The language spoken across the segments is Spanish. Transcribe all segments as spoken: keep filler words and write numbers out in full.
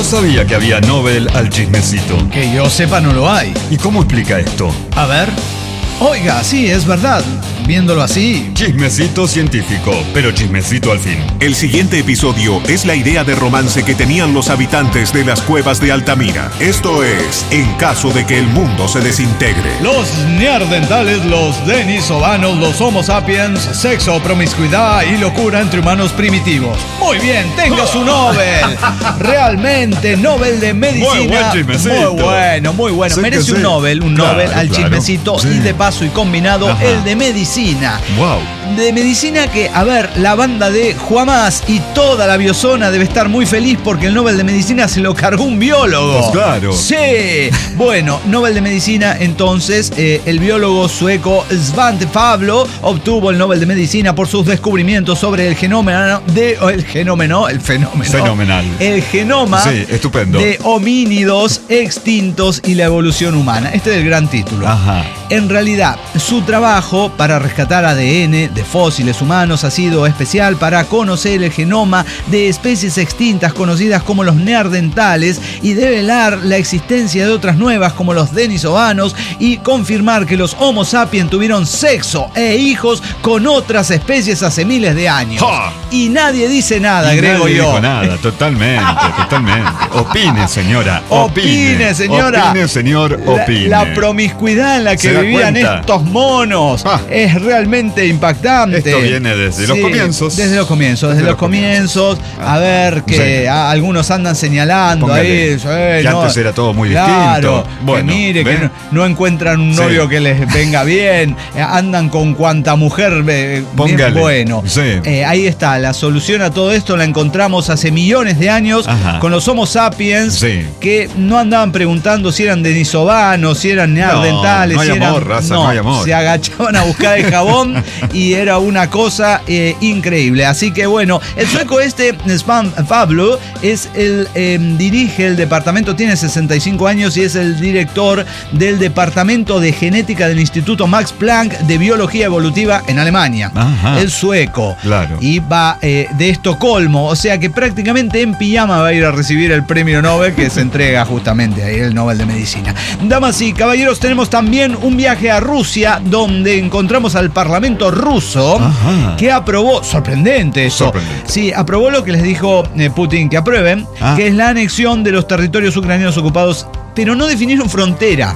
No sabía que había Nobel al chismecito. Que yo sepa no lo hay. ¿Y cómo explica esto? A ver. Oiga, sí, es verdad. Viéndolo así. Chismecito científico, pero chismecito al fin. El siguiente episodio es la idea de romance que tenían los habitantes de las cuevas de Altamira. Esto es, en caso de que el mundo se desintegre. Los neandertales, los denisovanos, los homo sapiens, sexo, promiscuidad y locura entre humanos primitivos. Muy bien, tenga su Nobel. Realmente, Nobel de Medicina. Muy buen chismecito. Muy bueno, muy bueno. Sé Merece que un sí. Nobel, un Claro, Nobel al claro. chismecito Sí. y de paso y combinado Ajá. el de Medicina. Wow. De medicina que, a ver, la banda de Juamás y toda la biozona debe estar muy feliz porque el Nobel de Medicina se lo cargó un biólogo. Pues claro. Sí. Bueno, Nobel de Medicina, entonces, eh, el biólogo sueco Svante Pablo obtuvo el Nobel de Medicina por sus descubrimientos sobre el genoma de... o el genómeno, el fenómeno. Fenomenal. El genoma Sí, estupendo. de homínidos extintos y la evolución humana. Este es el gran título. Ajá. En realidad, su trabajo para rescatar A D N de fósiles humanos ha sido especial para conocer el genoma de especies extintas conocidas como los neandertales y develar la existencia de otras nuevas como los denisovanos y confirmar que los Homo sapiens tuvieron sexo e hijos con otras especies hace miles de años. ¡Ja! Y nadie dice nada, Y agrego nadie yo. dijo nada, totalmente, totalmente. Opine, señora. Opine, señora. Opine, señor, opine. La, la promiscuidad en la que ¿Se da vivían cuenta? estos monos Ah. es realmente impactante. Esto viene desde los comienzos. Desde los comienzos, desde, Desde los los comienzos. comienzos. A ver, que Sí. a- algunos andan señalando Póngale, ahí. sí, que no, antes era todo muy claro, distinto. Bueno, que mire, ¿ven? que no, no encuentran un Sí. novio que les venga bien. eh, Andan con cuanta mujer eh, bien Póngale. bueno. Sí. Eh, ahí está, la solución a todo esto la encontramos hace millones de años Ajá. con los Homo sapiens Sí. que no andaban preguntando si eran denisovanos, si eran neandertales, no hay si eran, amor, raza, no hay amor. se agachaban a buscar el jabón y era una cosa eh, increíble. Así que bueno, el sueco este, Svan Pablo, es el eh, dirige el departamento, tiene sesenta y cinco años y es el director del departamento de genética del Instituto Max Planck de Biología Evolutiva en Alemania. Ajá. El sueco. Claro. Y va eh, de Estocolmo, o sea que prácticamente en pijama va a ir a recibir el premio Nobel que se entrega justamente ahí, el Nobel de Medicina. Damas y caballeros, tenemos también un viaje a Rusia donde encontramos al Parlamento ruso. Ajá. Que aprobó, sorprendente eso. Sorprendente. Sí, aprobó lo que les dijo eh, Putin que aprueben, Ah. que es la anexión de los territorios ucranianos ocupados, pero no definieron frontera.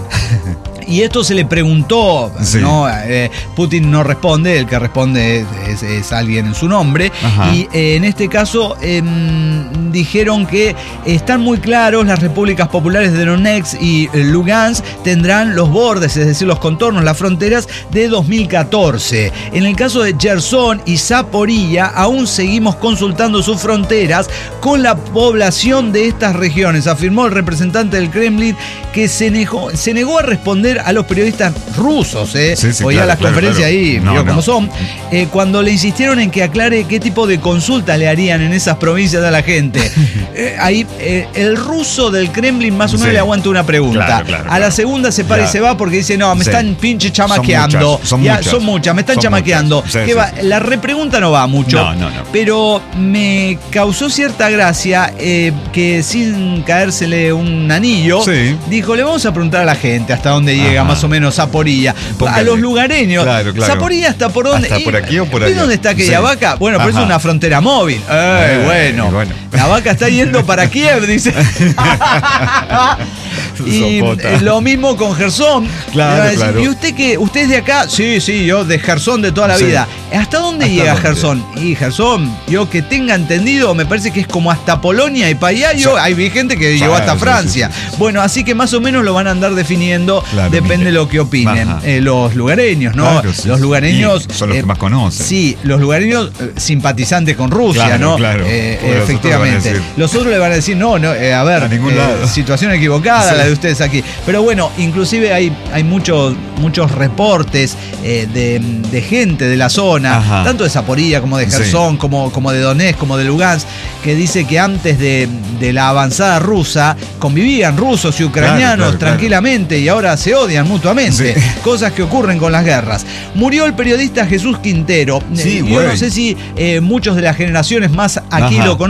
Y esto se le preguntó, Sí. ¿no? Eh, Putin no responde, el que responde es, es- es alguien en su nombre. Ajá. Y eh, en este caso em, dijeron que están muy claros, las repúblicas populares de Donetsk y eh, Lugansk tendrán los bordes, es decir, los contornos, las fronteras de dos mil catorce. En el caso de Cherson y Zaporilla, aún seguimos consultando sus fronteras con la población de estas regiones, afirmó el representante del Kremlin, que se negó, se negó a responder a los periodistas rusos, ¿eh? Sí, sí, Oía claro, las claro, conferencias claro. ahí, No, vio no. cómo son, eh, cuando le insistieron en que aclare qué tipo de consulta le harían en esas provincias a la gente. Eh, ahí eh, el ruso del Kremlin más o menos Sí. le aguanta una pregunta. Claro, claro, a la claro. segunda se para y Ya. se va porque dice, no, me Sí. están pinche Son chamaqueando. muchas, son Ya, muchas. son muchas, me están Son chamaqueando. muchas. Sí, ¿Qué sí, va? sí. La repregunta no va mucho. No, no, no. Pero me causó cierta gracia eh, que sin caérsele un anillo, Sí. dijo, le vamos a preguntar a la gente hasta dónde llega Ajá. más o menos Zaporilla. Póngale. A los lugareños. Claro, claro. ¿Zaporilla hasta por dónde? ¿Hasta por aquí o por ¿Y allá? dónde está aquella Sí. vaca? Bueno, pero Ajá. es una frontera móvil. Eh, Eh, bueno. bueno. La vaca está yendo para Kiev, dice. Y Sopota. eh, lo mismo con Gerson. Claro, Le va a decir, claro. ¿y usted qué? ¿Usted es de acá? Sí, sí, yo de Gerson de toda la Sí. vida. ¿Hasta dónde ¿Hasta llega dónde? Gerson? Y Gerson, yo que tenga entendido, me parece que es como hasta Polonia y para allá yo, Sí. hay gente que Sí, llegó hasta sí, Francia. sí, sí, sí. Bueno, así que más o menos lo van a andar definiendo, Claro, depende mire. de lo que opinen. Ajá. Eh, los lugareños, ¿no? Claro, sí, los sí. lugareños. Y son los eh, que más conocen. Sí, los lugareños eh, simpatizantes con Rusia, Claro, ¿no? claro. Eh, Porque los otros efectivamente. van a decir- Los otros le van a decir, no, no, eh, a ver, A ningún eh, lado. situación equivocada Sí. la de ustedes aquí. Pero bueno, inclusive hay, hay muchos, muchos reportes eh, de, de gente de la zona, Ajá. tanto de Zaporilla como de Sí. Gerson, como, como de Donetsk, como de Lugansk, que dice que antes de, de la avanzada rusa convivían rusos y ucranianos Claro, claro, claro. tranquilamente y ahora se odian mutuamente. Sí. Cosas que ocurren con las guerras. Murió el periodista Jesús Quintero. Sí, Eh, Yo güey. no sé si eh, muchos de las generaciones más aquí Ajá. lo conocen, pero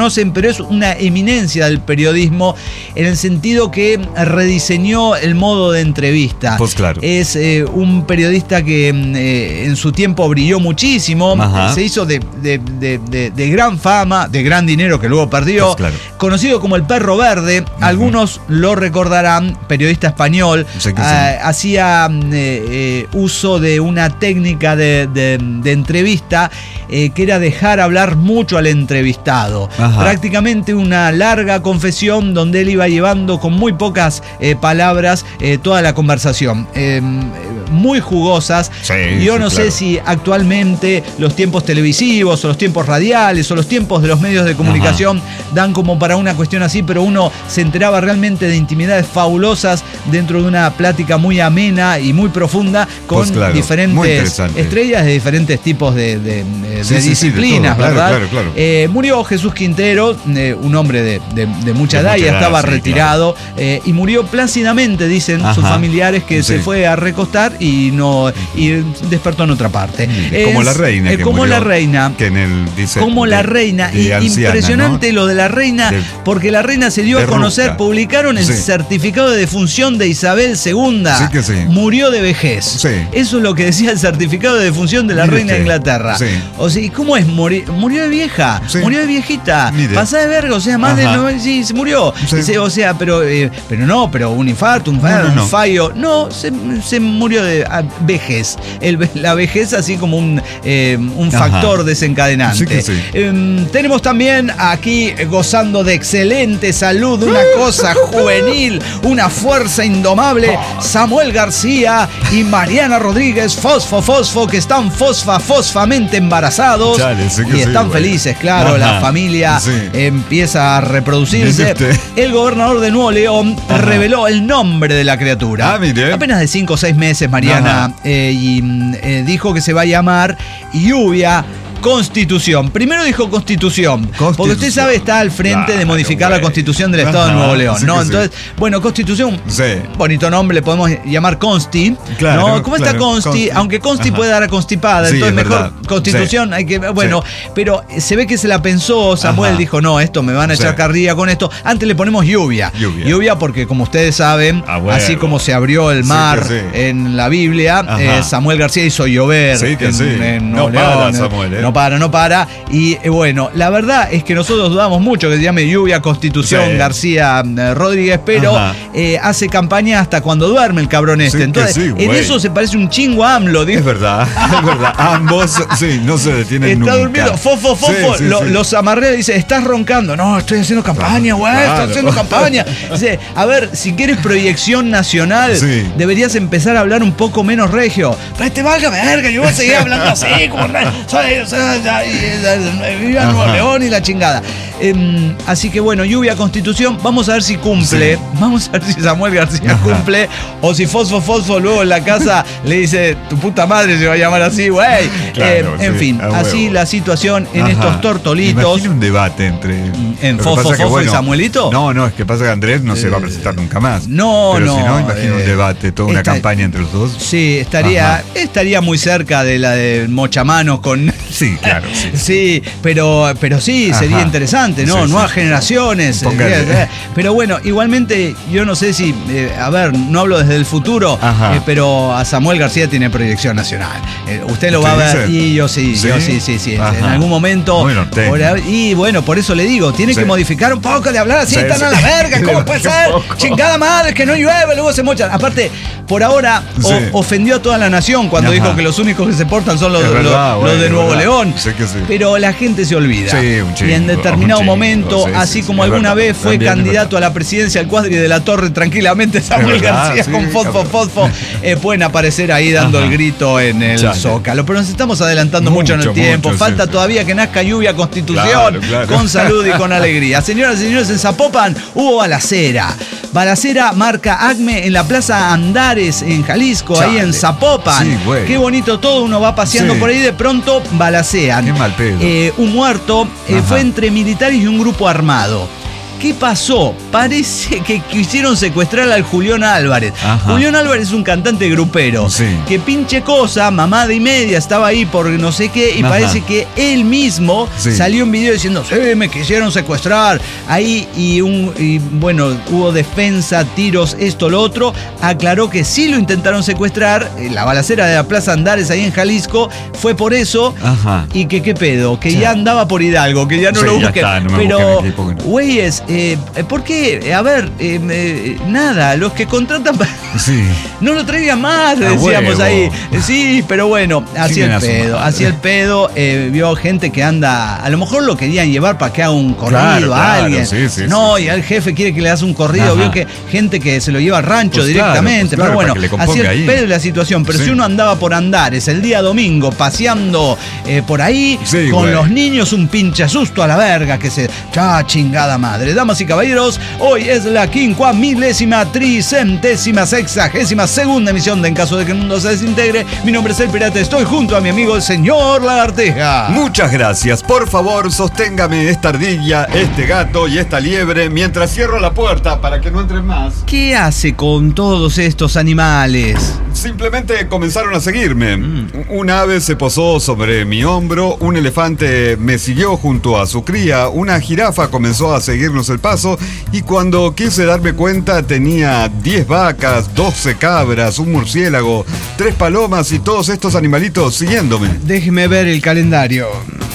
pero es una eminencia del periodismo en el sentido que rediseñó el modo de entrevista. Pues claro. Es eh, un periodista que eh, en su tiempo brilló muchísimo, Ajá. se hizo de, de, de, de, de gran fama, de gran dinero que luego perdió, Pues claro. conocido como el Perro Verde. Uh-huh. Algunos lo recordarán, periodista español, sí que sí. eh, hacía eh, eh, uso de una técnica de, de, de entrevista eh, que era dejar hablar mucho al entrevistado. Ajá. Prácticamente una larga confesión donde él iba llevando con muy pocas eh, palabras eh, toda la conversación. Eh, muy jugosas. Sí, Yo sí, no claro. sé si actualmente los tiempos televisivos o los tiempos radiales o los tiempos de los medios de comunicación Ajá. dan como para una cuestión así, pero uno se enteraba realmente de intimidades fabulosas dentro de una plática muy amena y muy profunda con pues claro, diferentes estrellas de diferentes tipos de, de, de, sí, de sí, disciplinas, sí, de todo, ¿verdad? Claro, claro, claro. Eh, murió Jesús Quintero, eh, un hombre de, de, de mucha de edad, mucha ya edad, estaba sí, retirado, claro. eh, y murió plácidamente, dicen Ajá. sus familiares, que sí. se fue a recostar y no y despertó en otra parte. Como es, la reina. Eh, que como murió, la reina. Que en el, dice, como de, la reina. De y, anciana, impresionante, ¿no? Lo de la reina, de, porque la reina se dio a conocer, ruca. Publicaron el sí. certificado de defunción de Isabel segunda. Sí que sí. Murió de vejez. Sí. Eso es lo que decía el certificado de defunción de la Mire reina de Inglaterra. Sí. O sea, ¿y cómo es? Murió, murió de vieja, sí. murió de viejita, pasada de verga, o sea, más Ajá. de noventa, sí, se murió. Sí. Dice, o sea, pero, eh, pero no, pero un infarto, un, no, no, un no. fallo. No, se, se murió de a, vejez. El, la vejez así como un, eh, un factor Ajá. desencadenante. Sí que sí. eh, tenemos también aquí gozando de excelente salud, una cosa juvenil, una fuerza indomable, Samuel García y Mariana Rodríguez, Fosfo Fosfo, que están fosfa fosfamente embarazados. Chale, sí que y están sí, felices, claro. Ajá. La familia sí. empieza a reproducirse. El gobernador de Nuevo León Ajá. reveló el nombre de la criatura. Ah, mire. Apenas de cinco o seis meses, Mariana, eh, y eh, dijo que se va a llamar Lluvia Constitución. Primero dijo Constitución, Constitución. Porque usted sabe, está al frente claro, de modificar güey. la Constitución del Estado Ajá, de Nuevo León, sí ¿no? Entonces, sí. bueno, Constitución, sí. bonito nombre, le podemos llamar Consti, claro, ¿no? ¿Cómo claro, está Consti? Consti? Aunque Consti Ajá. puede dar a constipada, sí, entonces mejor verdad. Constitución, sí. hay que, bueno, sí. pero se ve que se la pensó, Samuel Ajá. dijo, no, esto me van a echar sí. carrilla con esto, antes le ponemos lluvia. Lluvia, lluvia porque como ustedes saben, ah, bueno. así como se abrió el mar sí, sí. en la Biblia, eh, Samuel García hizo llover sí, que en, sí. en no León, para, Samuel, ¿eh? no para, no para. Y eh, bueno, la verdad es que nosotros dudamos mucho que se llame Lluvia Constitución sí. García eh, Rodríguez, pero eh, hace campaña hasta cuando duerme el cabrón este. Sí, Entonces, sí, en güey. eso se parece un chingo a AMLO. Digo. Es verdad, es verdad. Ambos, sí, no se detienen Está nunca. Está durmiendo, fofo, fofo, sí, sí, lo, sí. los amarrea y dice, ¿estás roncando? No, estoy haciendo campaña, güey, claro. estoy haciendo campaña. Dice, a ver, si quieres proyección nacional, sí. deberías empezar a hablar un poco menos regio. Pero te valga verga, yo voy a seguir hablando así, como viva Nuevo León y la chingada. Eh, así que bueno, Lluvia Constitución, vamos a ver si cumple. Sí. Vamos a ver si Samuel García Ajá. cumple. O si Fosfo Fosfo luego en la casa le dice, tu puta madre se va a llamar así, güey. Claro, eh, en sí, fin, así huevo. La situación en Ajá. estos tortolitos. Imagina un debate entre. En Fosfo Fosfo que, bueno, y Samuelito. No, no, es que pasa que Andrés no eh, se va a presentar nunca más. No, pero no. si no, imagina eh, un debate, toda una esta, campaña entre los dos. Sí, estaría, estaría muy cerca de la de Mochamanos con. Sí, claro, sí. Sí, pero, pero sí, Ajá. sería interesante, ¿no? Sí, Nuevas sí. generaciones. Eh, pero bueno, igualmente, yo no sé si, eh, a ver, no hablo desde el futuro, eh, pero a Samuel García tiene proyección nacional. Eh, usted lo va a ver, y yo sí, sí, yo sí, sí, sí. Ajá. En algún momento. Bueno, por, y bueno, por eso le digo, tiene sí. que modificar un poco de hablar así, sí, tan sí. a la verga, ¿cómo puede ser? Poco. Chingada madre, que no llueve, luego se mochan. Aparte, por ahora sí. o, ofendió a toda la nación cuando Ajá. dijo que los únicos que se portan son los, verdad, los, güey, los de Nuevo verdad. León. Sí que sí. Pero la gente se olvida. Sí, un chingo, y en determinado un chingo, momento, sí, así sí, como sí, alguna verdad, vez fue también, candidato a la presidencia al Cuadri de la Torre tranquilamente, Samuel verdad, García sí, con Fosfo Fosfo, eh, pueden aparecer ahí dando Ajá. el grito en el Chale. Zócalo. Pero nos estamos adelantando mucho, mucho en el tiempo. Mucho, Falta sí, todavía sí. que nazca Lluvia Constitución claro, claro. con salud y con alegría. Señoras y señores, en Zapopan hubo balacera. Balacera marca ACME en la Plaza Andares en Jalisco, Chale. ahí en Zapopan. Sí, qué bonito todo, uno va paseando sí. por ahí, de pronto balacean. Qué mal pedo. Eh, un muerto eh, fue entre militares y un grupo armado. ¿Qué pasó? Parece que quisieron secuestrar al Julián Álvarez. Ajá. Julián Álvarez es un cantante grupero. Sí. Que pinche cosa, mamada y media, estaba ahí por no sé qué, y Ajá. parece que él mismo Sí. salió en video diciendo, sí, me quisieron secuestrar. Ahí, y, un, y bueno, hubo defensa, tiros, esto, lo otro. Aclaró que sí lo intentaron secuestrar. La balacera de la Plaza Andares ahí en Jalisco fue por eso. Ajá. Y que qué pedo, que Sí. ya andaba por Hidalgo, que ya no Sí, lo ya busquen. está, no me Pero, busquen aquí, porque no. güeyes, eh, ¿por qué? A ver, eh, eh, nada, los que contratan... Sí. No lo traigan más, A decíamos huevo. ahí. Sí, pero bueno, así Siguen el a su pedo, madre. así el pedo. Eh, vio gente que anda, a lo mejor lo querían llevar para que haga un corrido Claro, a claro, alguien. sí, sí, no, sí. y el jefe quiere que le hagas un corrido. Ajá. Vio que gente que se lo lleva al rancho Pues claro, directamente. pues claro, pero bueno, para que le así componga el ahí. pedo de la situación. Pero Sí. si uno andaba por Andares el día domingo paseando eh, por ahí Sí, con güey. los niños, un pinche susto a la verga que se. ¡Cha chingada madre! Damas y caballeros, hoy es la quincuá milésima tricentésima sexagésima segunda emisión de En Caso de que el Mundo se Desintegre. Mi nombre es El Pirata, estoy junto a mi amigo el señor Lagarteja. Muchas gracias. Por favor, sosténgame esta ardilla, este gato y esta liebre mientras cierro la puerta para que no entren más. ¿Qué hace con todos estos animales? Simplemente comenzaron a seguirme. Un ave se posó sobre mi hombro, un elefante me siguió junto a su cría, una jirafa comenzó a seguirnos el paso y cuando quise darme cuenta tenía diez vacas, doce cabras, un murciélago, tres palomas y todos estos animalitos siguiéndome. Déjeme ver el calendario.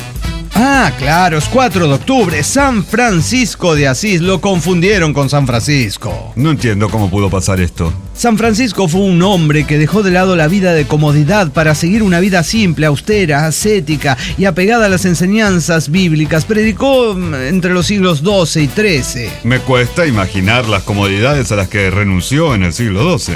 Ah, claro, es cuatro de octubre, San Francisco de Asís. Lo confundieron con San Francisco. No entiendo cómo pudo pasar esto. San Francisco fue un hombre que dejó de lado la vida de comodidad para seguir una vida simple, austera, ascética y apegada a las enseñanzas bíblicas. Predicó entre los siglos doce y trece. Me cuesta imaginar las comodidades a las que renunció en el siglo doce.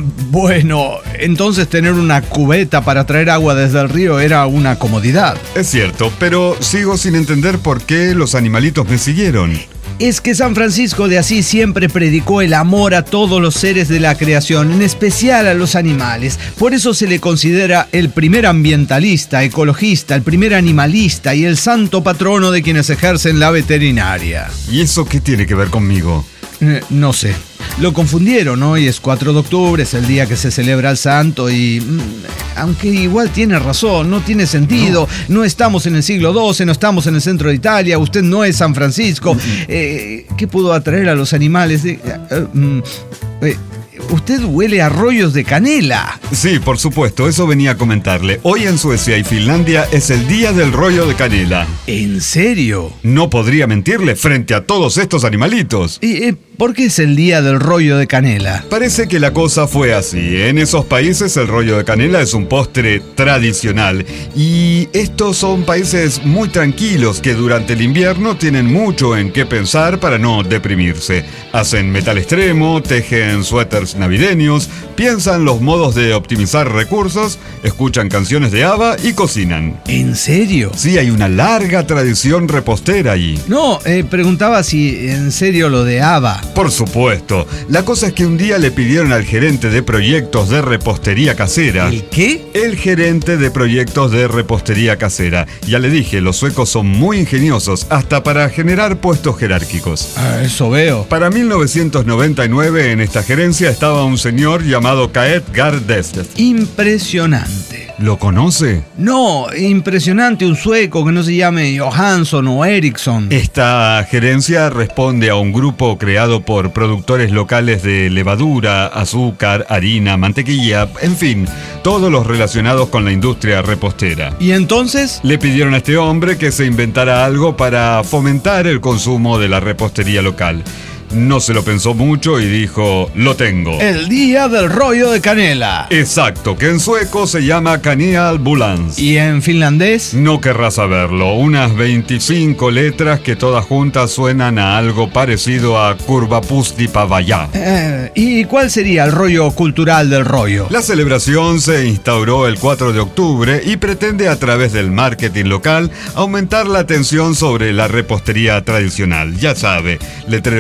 Bueno, entonces tener una cubeta para traer agua desde el río era una comodidad. Es cierto, pero sigo sin entender por qué los animalitos me siguieron. Es que San Francisco de Asís siempre predicó el amor a todos los seres de la creación, en especial a los animales. Por eso se le considera el primer ambientalista, ecologista, el primer animalista y el santo patrono de quienes ejercen la veterinaria. ¿Y eso qué tiene que ver conmigo? Eh, no sé. Lo confundieron, hoy es cuatro de octubre, es el día que se celebra el santo y... mm, aunque igual tiene razón, no tiene sentido. No, no estamos en el siglo doce, no estamos en el centro de Italia, usted no es San Francisco. Eh, ¿Qué pudo atraer a los animales? Eh, eh, mm, eh, usted huele a rollos de canela. Sí, por supuesto, eso venía a comentarle. Hoy en Suecia y Finlandia es el día del rollo de canela. ¿En serio? No podría mentirle frente a todos estos animalitos. ¿Y eh, por qué es el día del rollo de canela? Parece que la cosa fue así. En esos países el rollo de canela es un postre tradicional. Y estos son países muy tranquilos que durante el invierno tienen mucho en qué pensar para no deprimirse. Hacen metal extremo, tejen suéteres navideños, piensan los modos de optimizar recursos, escuchan canciones de ABBA y cocinan. ¿En serio? Sí, hay una larga tradición repostera allí. No, eh, preguntaba si en serio lo de ABBA. Por supuesto. La cosa es que un día le pidieron al gerente de proyectos de repostería casera. ¿El qué? El gerente de proyectos de repostería casera. Ya le dije, los suecos son muy ingeniosos, hasta para generar puestos jerárquicos. Ah, eso veo. Para mil novecientos noventa y nueve en esta gerencia estaba un señor llamado Kaet Gardestet. Impresionante. ¿Lo conoce? No, impresionante un sueco que no se llame Johansson o Eriksson. Esta gerencia responde a un grupo creado por productores locales de levadura, azúcar, harina, mantequilla, en fin, todos los relacionados con la industria repostera. ¿Y entonces? Le pidieron a este hombre que se inventara algo para fomentar el consumo de la repostería local. No se lo pensó mucho y dijo, lo tengo. El día del rollo de canela. Exacto, que en sueco se llama Kanelbulans. ¿Y en finlandés? No querrás saberlo, unas veinticinco letras que todas juntas suenan a algo parecido a Kurvapusti Pavaya. Eh, ¿Y cuál sería el rollo cultural del rollo? La celebración se instauró el cuatro de octubre y pretende a través del marketing local aumentar la atención sobre la repostería tradicional. Ya sabe, letreros en las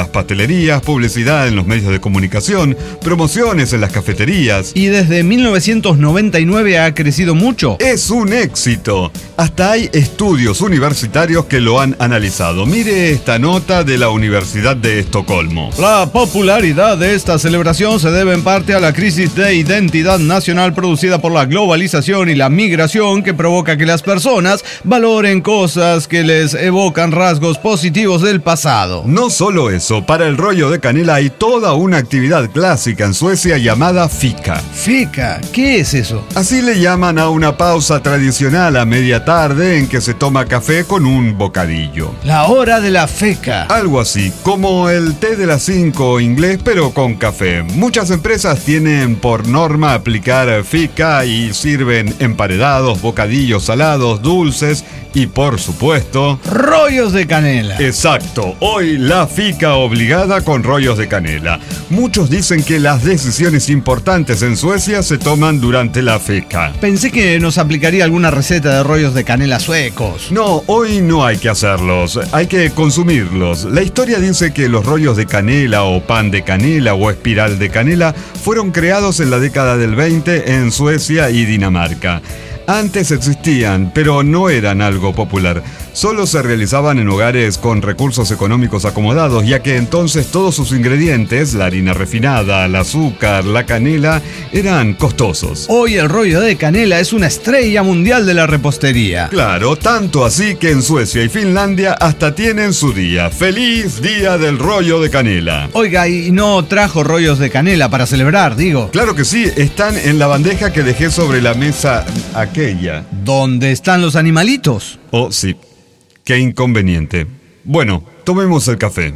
pastelerías, publicidad en los medios de comunicación, promociones en las cafeterías. Y desde mil novecientos noventa y nueve ha crecido mucho. Es un éxito. Hasta hay estudios universitarios que lo han analizado. Mire esta nota de la Universidad de Estocolmo. La popularidad de esta celebración se debe en parte a la crisis de identidad nacional producida por la globalización y la migración, que provoca que las personas valoren cosas que les evocan rasgos positivos del pasado. No solo eso, para el rollo de canela hay toda una actividad clásica en Suecia llamada fika. ¿Fika? ¿Qué es eso? Así le llaman a una pausa tradicional a media tarde en que se toma café con un bocadillo. La hora de la fika. Algo así, como el té de las cinco inglés, pero con café. Muchas empresas tienen por norma aplicar fika y sirven emparedados, bocadillos salados, dulces y, por supuesto, rollos de canela. Exacto, hoy la fika obligada con rollos de canela. Muchos dicen que las decisiones importantes en Suecia se toman durante la fika. Pensé que nos aplicaría alguna receta de rollos de canela suecos. No, hoy no hay que hacerlos, hay que consumirlos. La historia dice que los rollos de canela o pan de canela o espiral de canela fueron creados en la década del veinte en Suecia y Dinamarca. Antes existían, pero no eran algo popular. Solo se realizaban en hogares con recursos económicos acomodados, ya que entonces todos sus ingredientes, la harina refinada, el azúcar, la canela, eran costosos. Hoy el rollo de canela es una estrella mundial de la repostería. Claro, tanto así que en Suecia y Finlandia hasta tienen su día. ¡Feliz Día del Rollo de Canela! Oiga, ¿y no trajo rollos de canela para celebrar, digo? Claro que sí, están en la bandeja que dejé sobre la mesa aquella. ¿Dónde están los animalitos? Oh, sí. Qué inconveniente. Bueno, tomemos el café.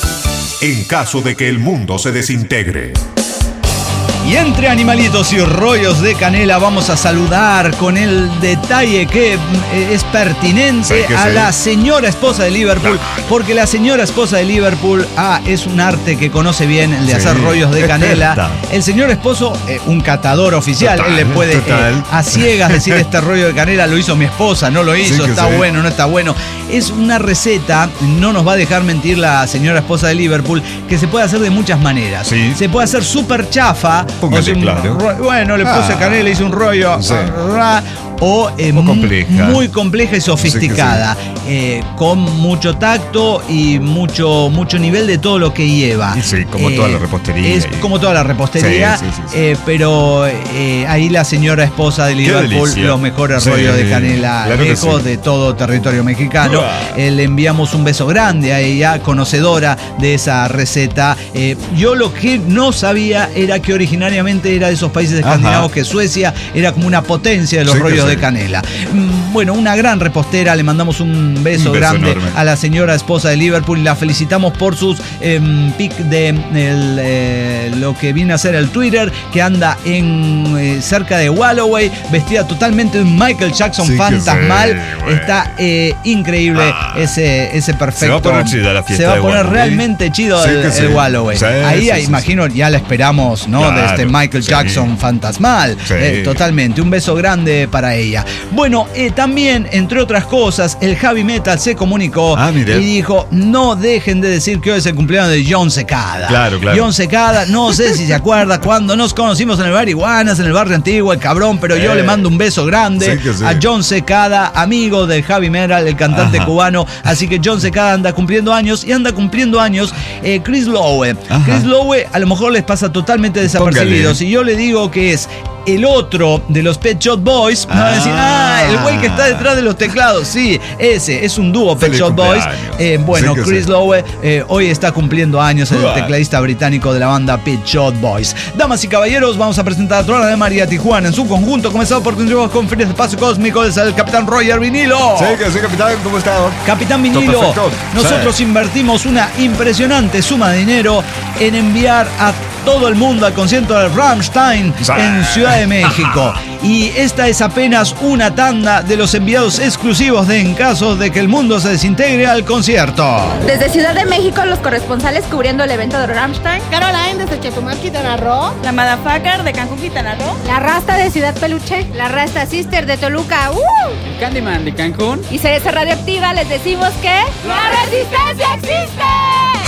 En caso de que el mundo se desintegre. Y entre animalitos y rollos de canela vamos a saludar con el detalle que es pertinente sí, a sí. la señora esposa de Liverpool, porque la señora esposa de Liverpool ah, es un arte que conoce bien, el de sí, hacer rollos de canela. Experta. El señor esposo, eh, un catador oficial, Total, él le puede total. eh, a ciegas decir este rollo de canela lo hizo mi esposa, no lo hizo, Sí, está sí. bueno, no está bueno. Es una receta, no nos va a dejar mentir la señora esposa de Liverpool, que se puede hacer de muchas maneras. Sí. Se puede hacer súper chafa. Póngale, o sea, un claro. ro- bueno, le puse Ah. canela, hice un rollo. Sí. ra, O, eh, O compleja. muy compleja y sofisticada, eh, con mucho tacto y mucho, mucho nivel de todo lo que lleva. Y sí, como toda la repostería. Es como toda la repostería, Sí, sí, sí, sí. eh, pero eh, ahí la señora esposa de Liverpool, delicia. los mejores Sí, rollos de canela claro que lejos sí. de todo territorio mexicano. Uah. Eh, le enviamos un beso grande a ella, conocedora de esa receta. Eh, yo lo que no sabía era que originariamente era de esos países escandinavos, Ajá. que Suecia era como una potencia de los Sí, que rollos sí. de canela. Mm, Bueno, una gran repostera, le mandamos un beso, Un beso grande enorme. a la señora esposa de Liverpool y la felicitamos por sus em, pic de el, eh, lo que viene a ser el Twitter, que anda en eh, cerca de Walloway, vestida totalmente de un Michael Jackson Sí que fantasmal. sí, güey. Está eh, increíble Ah. ese, ese perfecto. Se va a poner chida la fiesta Se va a de poner Walloway. realmente chido Sí el, que el sí. Walloway. Sí, Ahí sí, sí, imagino, ya la esperamos, ¿no? Claro, de este Michael sí. Jackson fantasmal. Sí. Eh, totalmente. Un beso grande para ella. Bueno, eh, también, entre otras cosas, el heavy metal se comunicó Ah, mire. y dijo: no dejen de decir que hoy es el cumpleaños de John Secada. Claro, claro. John Secada, no sé si se acuerda cuando nos conocimos en el bar Iguanas, en el barrio antiguo, el cabrón, pero yo Eh. le mando un beso grande Sí que sí. a John Secada, amigo del heavy metal, el cantante Ajá. cubano. Así que John Secada anda cumpliendo años y anda cumpliendo años eh, Chris Lowe. Ajá. Chris Lowe a lo mejor les pasa totalmente desapercibido. Póngale. Si yo le digo que es el otro de los Pet Shop Boys, me van a decir: ah, el güey que está detrás de los teclados. Sí, ese es un dúo Pet Feliz Shop Boys. cumpleaños. Eh, bueno, Sí que Chris sí. Lowe eh, hoy está cumpliendo años, el Uah. tecladista británico de la banda Pet Shop Boys. Damas y caballeros, vamos a presentar a Trona de María Tijuana en su conjunto, comenzado por Triunfos con fines de espacio cósmico, es el Capitán Roger Vinilo. Sí, que sí, capitán, ¿cómo está? Capitán Todo Vinilo, perfecto. nosotros Sí. invertimos una impresionante suma de dinero en enviar a todo el mundo al concierto de Rammstein Sí. en Ciudad de México. Y esta es apenas una tanda de los enviados exclusivos de En caso de que el mundo se desintegre al concierto. Desde Ciudad de México, los corresponsales cubriendo el evento de Rammstein. Caroline desde Chetumal, Quintana Roo. La Motherfucker de Cancún, Quintana Roo. La Rasta de Ciudad Peluche. La Rasta Sister de Toluca. ¡Uh! El Candyman de Cancún. Y Cereza Radioactiva les decimos que... ¡La resistencia existe!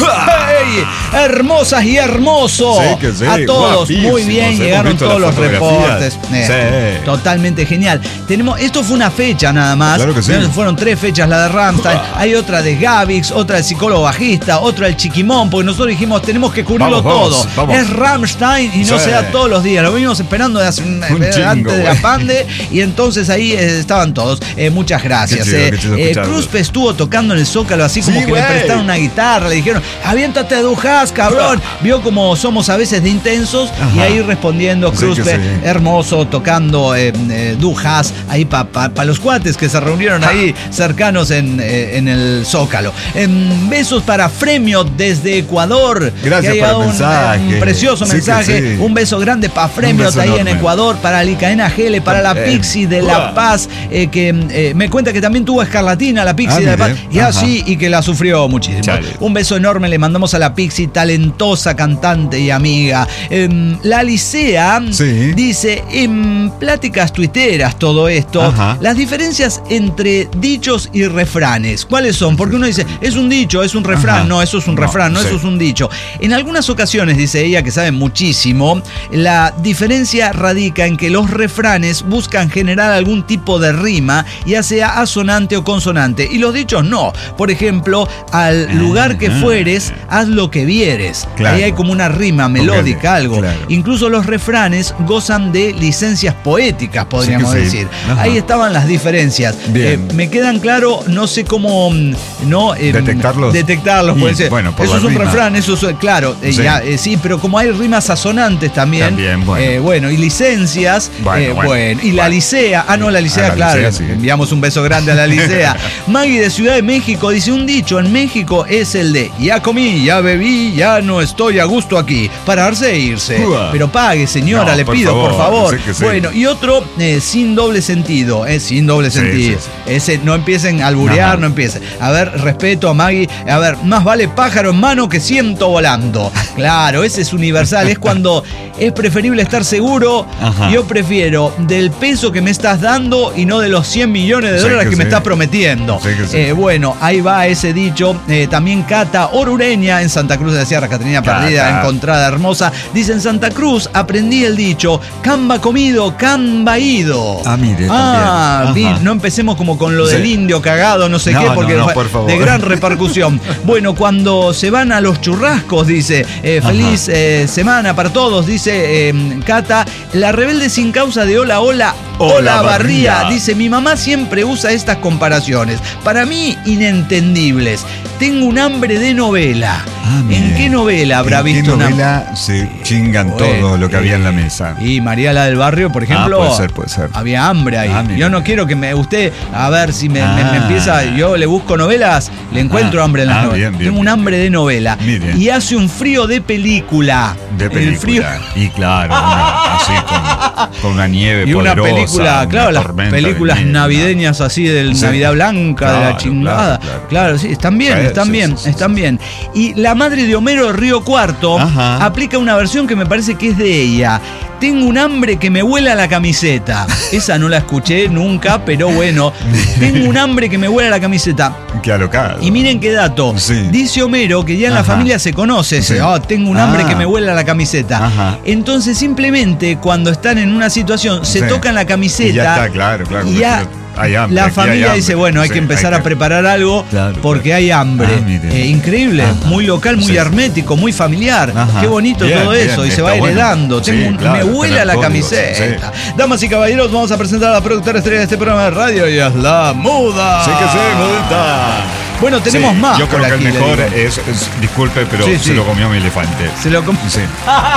¡Hey! Hermosas y hermosos. Sí, que sí, a todos, guapísimos. muy bien, Hemos llegaron visto todos las los reportes. fotografías. Eh, Sí. Totalmente genial. Tenemos, esto fue una fecha nada más. Claro que sí. Fueron tres fechas la de Rammstein. Hay otra de Gavix, otra del psicólogo bajista, otra del Chiquimón, porque nosotros dijimos tenemos que cubrirlo Vamos, todo. vamos, vamos. Es Rammstein y no Sí. se da todos los días. Lo venimos esperando de hace un, Un eh, chingo, antes de la güey. pande y entonces ahí eh, estaban todos. Eh, muchas gracias. Qué chido, eh. qué chido Eh, escucharlo. Kruspe estuvo tocando en el Zócalo así como Sí, que güey. le prestaron una guitarra, le dijeron, aviéntate de Dujas, cabrón. Vio como somos a veces de intensos y Ajá. ahí respondiendo Sí, que Kruspe, sí. hermoso, tocando eh, eh, Dujas, ahí para pa, pa los cuates que se reunieron ahí cercanos en, eh, en el Zócalo. Em, besos para Fremio desde Ecuador. Gracias que ha por el llegado un, mensaje. un precioso Sí que mensaje. sí. Un beso grande para Un Fremio beso ahí en enorme. Ecuador, para Licaena Gele, para la También. Pixie de La Uah. Paz, eh, que eh, me cuenta que también tuvo escarlatina la Pixie Ah, de La Paz. mire. Y Ajá. así, y que la sufrió muchísimo. Chale. Un beso enorme le mandamos a la Pixie, talentosa cantante y amiga. Em, la Licea Sí. dice, en pláticas tuiteras todo esto, Ajá. las diferencias entre dichos y refranes, ¿cuáles son? Porque uno dice, es un dicho, es un refrán, Ajá. no, eso es un No, refrán, no, sí. eso es un dicho. En algunas ocasiones, dice ella, que sabe muchísimo, la diferencia radica en que los refranes buscan generar algún tipo de rima, ya sea asonante o consonante, y los dichos no. Por ejemplo, al lugar que ah. fueres, haz lo que vieres. Claro. Ahí hay como una rima melódica, Ok, algo. claro. Incluso los refranes gozan de licencias poéticas, podríamos Sí que sí. decir. Ajá. Ahí estaban las diferencias. Bien. Eh, me quedan claro, no sé cómo mm, no eh, ¿Detectarlos? Detectarlos, Y, puede ser. bueno, por eso la es un rima. refrán, eso es claro, eh, Sí. ya, eh, sí, pero como hay rimas asonantes también. También, bueno. eh, bueno, y licencias, Bueno, eh, bueno. bueno. Y la Bueno. Licea, ah no, la Licea, Ah, la claro. Licea, sí. Enviamos un beso grande a la Licea. Maggie de Ciudad de México dice, un dicho en México es el de ya comí, ya bebí, ya no estoy a gusto aquí. Pararse e irse. Uah. Pero pague, señora, No, le por pido, favor, por favor. sí que sí. Bueno, y otro eh, sin doble sentido, eh, sin doble Sí, sentido. sí, sí. Ese, no empiecen a alburear, Ajá. no empiecen. A ver, respeto a Maggie. A ver, más vale pájaro en mano que ciento volando. Claro, ese es universal. Es cuando es preferible estar seguro. Ajá. Yo prefiero del peso que me estás dando y no de los cien millones de Sí dólares que que me sí. estás prometiendo. Sí que sí. Eh, bueno, ahí va ese dicho. Eh, también Cata Orureña en Santa Cruz de la Sierra, Catrina Cata. Perdida, encontrada hermosa. Dice, en Santa Cruz aprendí el dicho, camba comido, camba ido. Ah, mire, Ah, también. vi- Ajá. no empecemos como con lo Sí. del indio cagado, no sé No, qué, no, porque no, fue por favor. de gran repercusión. Bueno, cuando se van a los churrascos, dice, eh, feliz eh, semana para todos, dice eh, Cata, la rebelde sin causa de hola, hola, hola, Hola, barría. barría. Dice, mi mamá siempre usa estas comparaciones. Para mí, inentendibles. Tengo un hambre de novela. Ah, ¿En mire. qué novela habrá ¿En visto qué una novela se chingan Bueno, todo lo que había en la eh, mesa? Y María la del Barrio, por ejemplo. Ah, puede ser, puede ser. Había hambre ahí. Ah, mira. Yo no quiero que me. Usted, a ver si me, me- me Ah. empieza. Yo le busco novelas, le encuentro Ah, hambre en las ah, novelas. bien, bien, Tengo un bien, hambre de novela. Mire. Y hace un frío de película. De El frío. película. Y claro, una- así con, con una nieve Y una poderosa, película, una claro, las tormenta de películas nieve. navideñas así del Sí. Navidad Blanca, de la Claro, chingada. claro, Claro, claro. sí, están bien, Sí, están sí, bien, sí, sí, están sí. bien. Y la madre de Homero Río Cuarto Ajá. aplica una versión que me parece que es de ella. Tengo un hambre que me huela la camiseta. Esa no la escuché nunca, pero bueno. Tengo un hambre que me huela la camiseta. Qué alocado. Y miren qué dato. Sí. Dice Homero que ya en la Ajá. familia se conoce ese, Sí. "Oh, tengo un hambre Ah. que me huela la camiseta". Ajá. Entonces simplemente cuando están en una situación se Sí. tocan la camiseta. Y ya está, claro, claro. Y ya Hay hambre, la aquí hay familia hambre. dice, bueno, hay Sí, que empezar hay a que- preparar algo Claro, porque claro. hay hambre. Ah, mire. Eh, increíble, Ajá. muy local, muy Sí. hermético, muy familiar. Ajá. Qué bonito Bien, todo bien, eso y se está va bueno. heredando. Sí, Tengo un- claro, me huela tener la códigos, camiseta. Damas y caballeros, vamos a presentar a la productora estrella de este programa de radio y es la muda. Sí que sí, mudita. Bueno, tenemos Sí, más. Yo por creo que aquí, el le mejor digo. es, es- disculpe, pero Sí, se sí. lo comió mi elefante. Se lo com- Sí.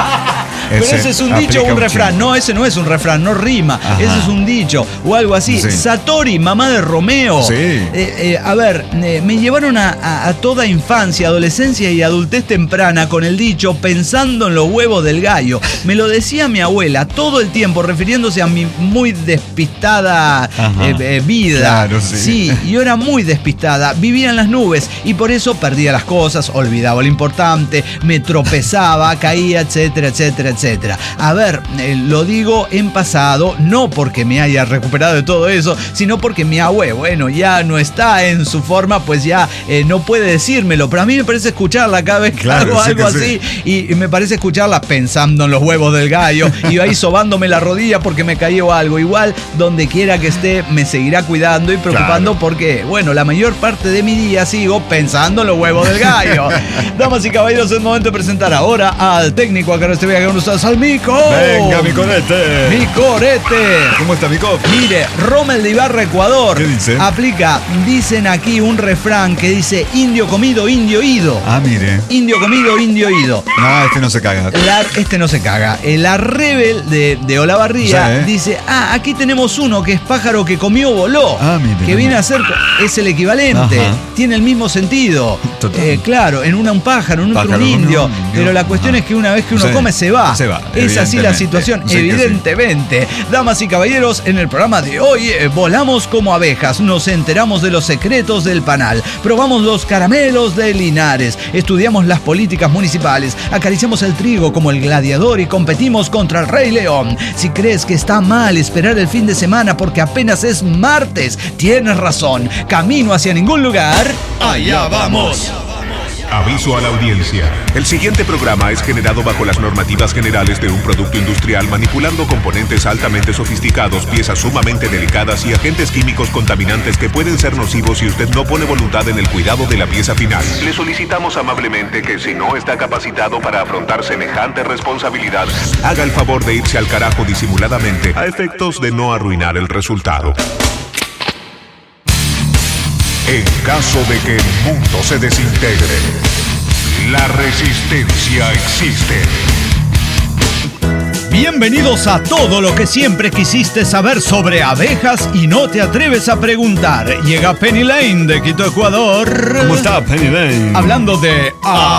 Pero ese es un dicho o aplica un refrán. chingo. No, ese no es un refrán, no rima. Ajá. Ese es un dicho o algo así. Sí. Satori, mamá de Romeo. Sí. Eh, eh, a ver, eh, me llevaron a, a- a toda infancia, adolescencia y adultez temprana con el dicho pensando en los huevos del gallo. Me lo decía mi abuela todo el tiempo, refiriéndose a mi muy despistada Ajá. eh, eh, vida. Claro, sí. Sí, yo era muy despistada, vivía en las nubes y por eso perdía las cosas, olvidaba lo importante, me tropezaba, caía, etcétera, etcétera, etcétera. A ver, eh, lo digo en pasado, no porque me haya recuperado de todo eso, sino porque mi abue, bueno, ya no está en su forma, pues ya eh, no puede decírmelo, pero a mí me parece escucharla cada vez que Claro, hago sí algo que así y, y me parece escucharla pensando en los huevos del gallo y ahí sobándome la rodilla porque me cayó algo. Igual, donde quiera que esté, me seguirá cuidando y preocupando Claro. porque, bueno, la mayor parte de mi día sigo pensando en los huevos del gallo. Damas y caballeros, es momento de presentar ahora al técnico acá en este viaje con ustedes, al Mico. Venga, mi corete. Mi corete. ¿Cómo está, Mico? Mire, Rommel de Ibarra, Ecuador. ¿Qué dice? Aplica, dicen aquí un refrán que dice indio comido, indio ido. Ah, mire. Indio comido, indio ido. No, este no se caga. La- este no se caga. Eh, La Rebel de, de Olavarría Sí. dice, ah, aquí tenemos uno que es pájaro que comió, voló. Ah, mire. Que viene a ser, es el equivalente. Ajá. Tiene el mismo sentido. Total. Eh, claro, en una un pájaro, en otro Pájaro un comió, indio. un indio. Pero la cuestión Ajá. es que una vez que uno Sí. come se va. Se va, Es así la evidentemente. situación, Sí que sí. evidentemente. Damas y caballeros, en el programa de hoy eh, volamos como abejas, nos enteramos de los secretos del panal, probamos los caramelos de Linares, estudiamos las políticas municipales, acariciamos el trigo como el gladiador y competimos contra el Rey León. Si crees que está mal esperar el fin de semana porque apenas es martes, tienes razón. Camino hacia ningún lugar, allá vamos. Aviso a la audiencia. El siguiente programa es generado bajo las normativas generales de un producto industrial manipulando componentes altamente sofisticados, piezas sumamente delicadas y agentes químicos contaminantes que pueden ser nocivos si usted no pone voluntad en el cuidado de la pieza final. Le solicitamos amablemente que si no está capacitado para afrontar semejante responsabilidad, haga el favor de irse al carajo disimuladamente a efectos de no arruinar el resultado. En caso de que el mundo se desintegre, la resistencia existe. Bienvenidos a todo lo que siempre quisiste saber sobre abejas y no te atreves a preguntar. Llega Penny Lane de Quito, Ecuador. ¿Cómo está, Penny Lane? Hablando de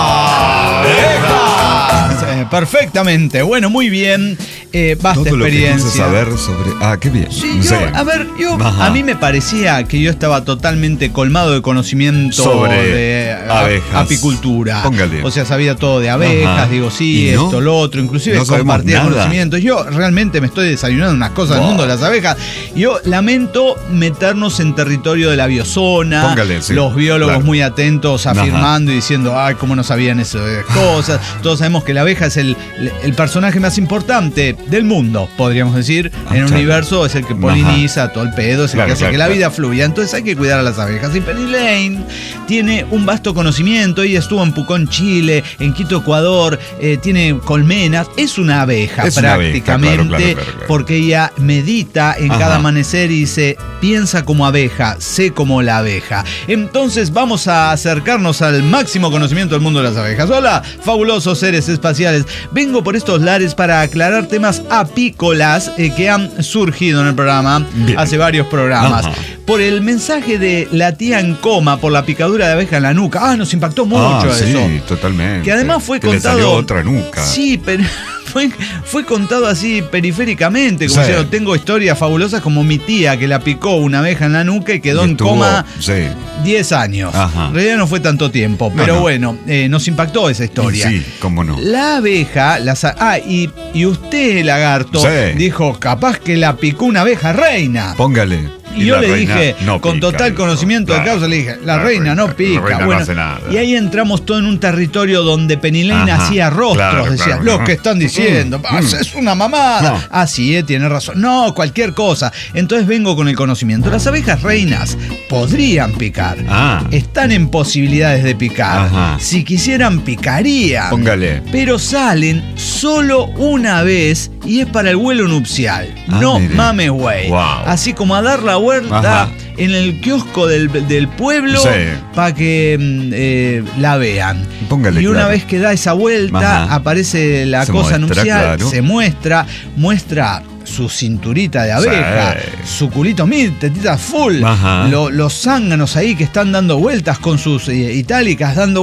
abejas. Eh, perfectamente. Bueno, muy bien. Eh, vasta Todo lo que experiencia. quise saber sobre... Ah, qué bien. Sí, yo, a ver, yo, Ajá. a mí me parecía que yo estaba totalmente colmado de conocimiento Sobre de a- abejas. apicultura. Póngale. O sea, sabía todo de abejas, Ajá. digo, sí, ¿Y no? esto, lo otro, inclusive No sabemos compartía nada. conocimientos. Yo realmente me estoy desayunando unas cosas del Wow. mundo de las abejas. Yo lamento meternos en territorio de la biosona. Póngale, sí, los biólogos claro. muy atentos Ajá. afirmando y diciendo, ay, cómo no sabían esas cosas. Todos sabemos que la abeja es el, el personaje más importante del mundo, podríamos decir. Ah, en el claro. universo es el que poliniza todo el pedo, es el Claro, que hace claro, que la claro. vida fluya. Entonces hay que cuidar a las abejas. Y Penny Lane tiene un vasto conocimiento. Ella estuvo en Pucón, Chile, en Quito, Ecuador, eh, tiene colmenas. Es una abeja Es una abeja, prácticamente, claro, claro, claro, claro. porque ella medita en Ajá. cada amanecer y dice, piensa como abeja, sé como la abeja. Entonces vamos a acercarnos al máximo conocimiento del mundo de las abejas. Hola, fabulosos seres espaciales. Vengo por estos lares para aclarar temas apícolas eh, que han surgido en el programa Bien. hace varios programas. Ajá. Por el mensaje de la tía en coma por la picadura de abeja en la nuca. Ah, nos impactó mucho Ah, eso. sí, totalmente. Que además fue Que le contado. salió otra nuca. Sí, pero fue, fue contado así periféricamente. Como Sí. diciendo, tengo historias fabulosas como mi tía que la picó una abeja en la nuca y quedó Y en estuvo- coma Sí. diez años. Ajá. En realidad no fue tanto tiempo, No, pero no. bueno, eh, nos impactó esa historia. Sí, cómo no. La abeja, la sa- ah, y, y usted, lagarto, Sí. dijo, capaz que la picó una abeja reina. Póngale. Y yo la le reina dije, no con pica, total dijo. conocimiento de Claro. causa, le dije, la, reina, no pica. La reina Bueno, no hace nada. y ahí entramos todo en un territorio donde Penny Lane Ajá, hacía rostros, claro, decía, claro, lo claro. que están diciendo, Mm, ah, mm. es una mamada. No. Ah, sí, eh, tiene razón. No, cualquier cosa. Entonces vengo con el conocimiento. Las abejas reinas podrían picar. Ah. Están en posibilidades de picar. Ajá. Si quisieran, picarían. Póngale. Pero salen solo una vez y es para el vuelo nupcial. Ah, no mire. mames, güey. Wow. Así como a dar la vuelta Ajá. en el kiosco del, del pueblo Sí. para que mm, eh, la vean. Póngale, y una claro. vez que da esa vuelta, Ajá. aparece la Se cosa muestra, nupcial, claro. se muestra, muestra su cinturita de abeja, Sí. su culito mil, tetitas full, Ajá. lo- los zánganos ahí que están dando vueltas con sus eh, itálicas dando vueltas.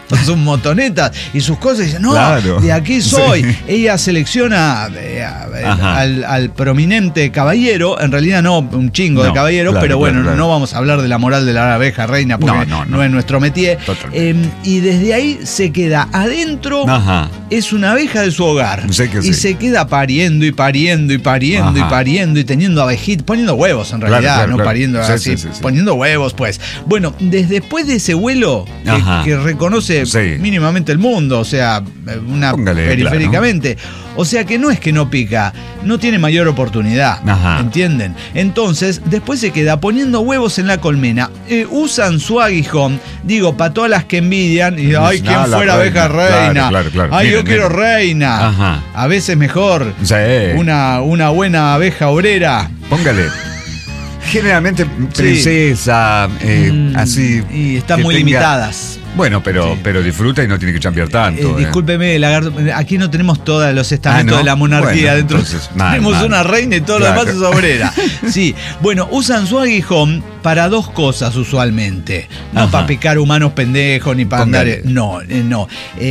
con sus motonetas y sus cosas, y dice, no, Claro. de aquí soy. Sí. Ella selecciona eh, a- al, al prominente caballero, en realidad no un chingo No, de caballeros, claro, pero bueno, claro, claro. no vamos a hablar de la moral de la abeja reina porque No, no, no, no. es nuestro métier. Totalmente. Eh, y desde ahí se queda adentro, Ajá. es una abeja de su hogar. Sé que y sí. se queda pariendo y pariendo y pariendo Ajá. y pariendo y teniendo abejitas, poniendo huevos en Claro, realidad, claro, no claro. pariendo Sí, así, sí, sí, sí. poniendo huevos, pues. Bueno, desde después de ese vuelo que, Ajá. que reconoce Sí. mínimamente el mundo, o sea, una Póngale, periféricamente. O sea que no es que no pica, no tiene mayor oportunidad. Ajá. ¿Entienden? Entonces, después se queda poniendo huevos en la colmena. Eh, usan su aguijón, digo, para todas las que envidian, y ay, Ah, ¿quién la fuera abeja reina. reina? Claro, claro, claro. Ay, yo Miren, quiero miren. reina. Ajá. A veces mejor Sí. una, una buena abeja obrera. Póngale. Generalmente princesa, eh, Mm, así. Y están que muy tenga- limitadas. Bueno, pero, Sí. pero disfruta y no tiene que chambear tanto. Eh, eh. discúlpeme, lagarto, aquí no tenemos todos los estamentos Ah, ¿no? de la monarquía Bueno, dentro. entonces, mal, tenemos mal. una reina y todo Claro. lo demás es obrera. Sí, bueno, usan su aguijón para dos cosas usualmente. No Ajá. para picar humanos pendejos ni para andar. Póngale. No, eh, no.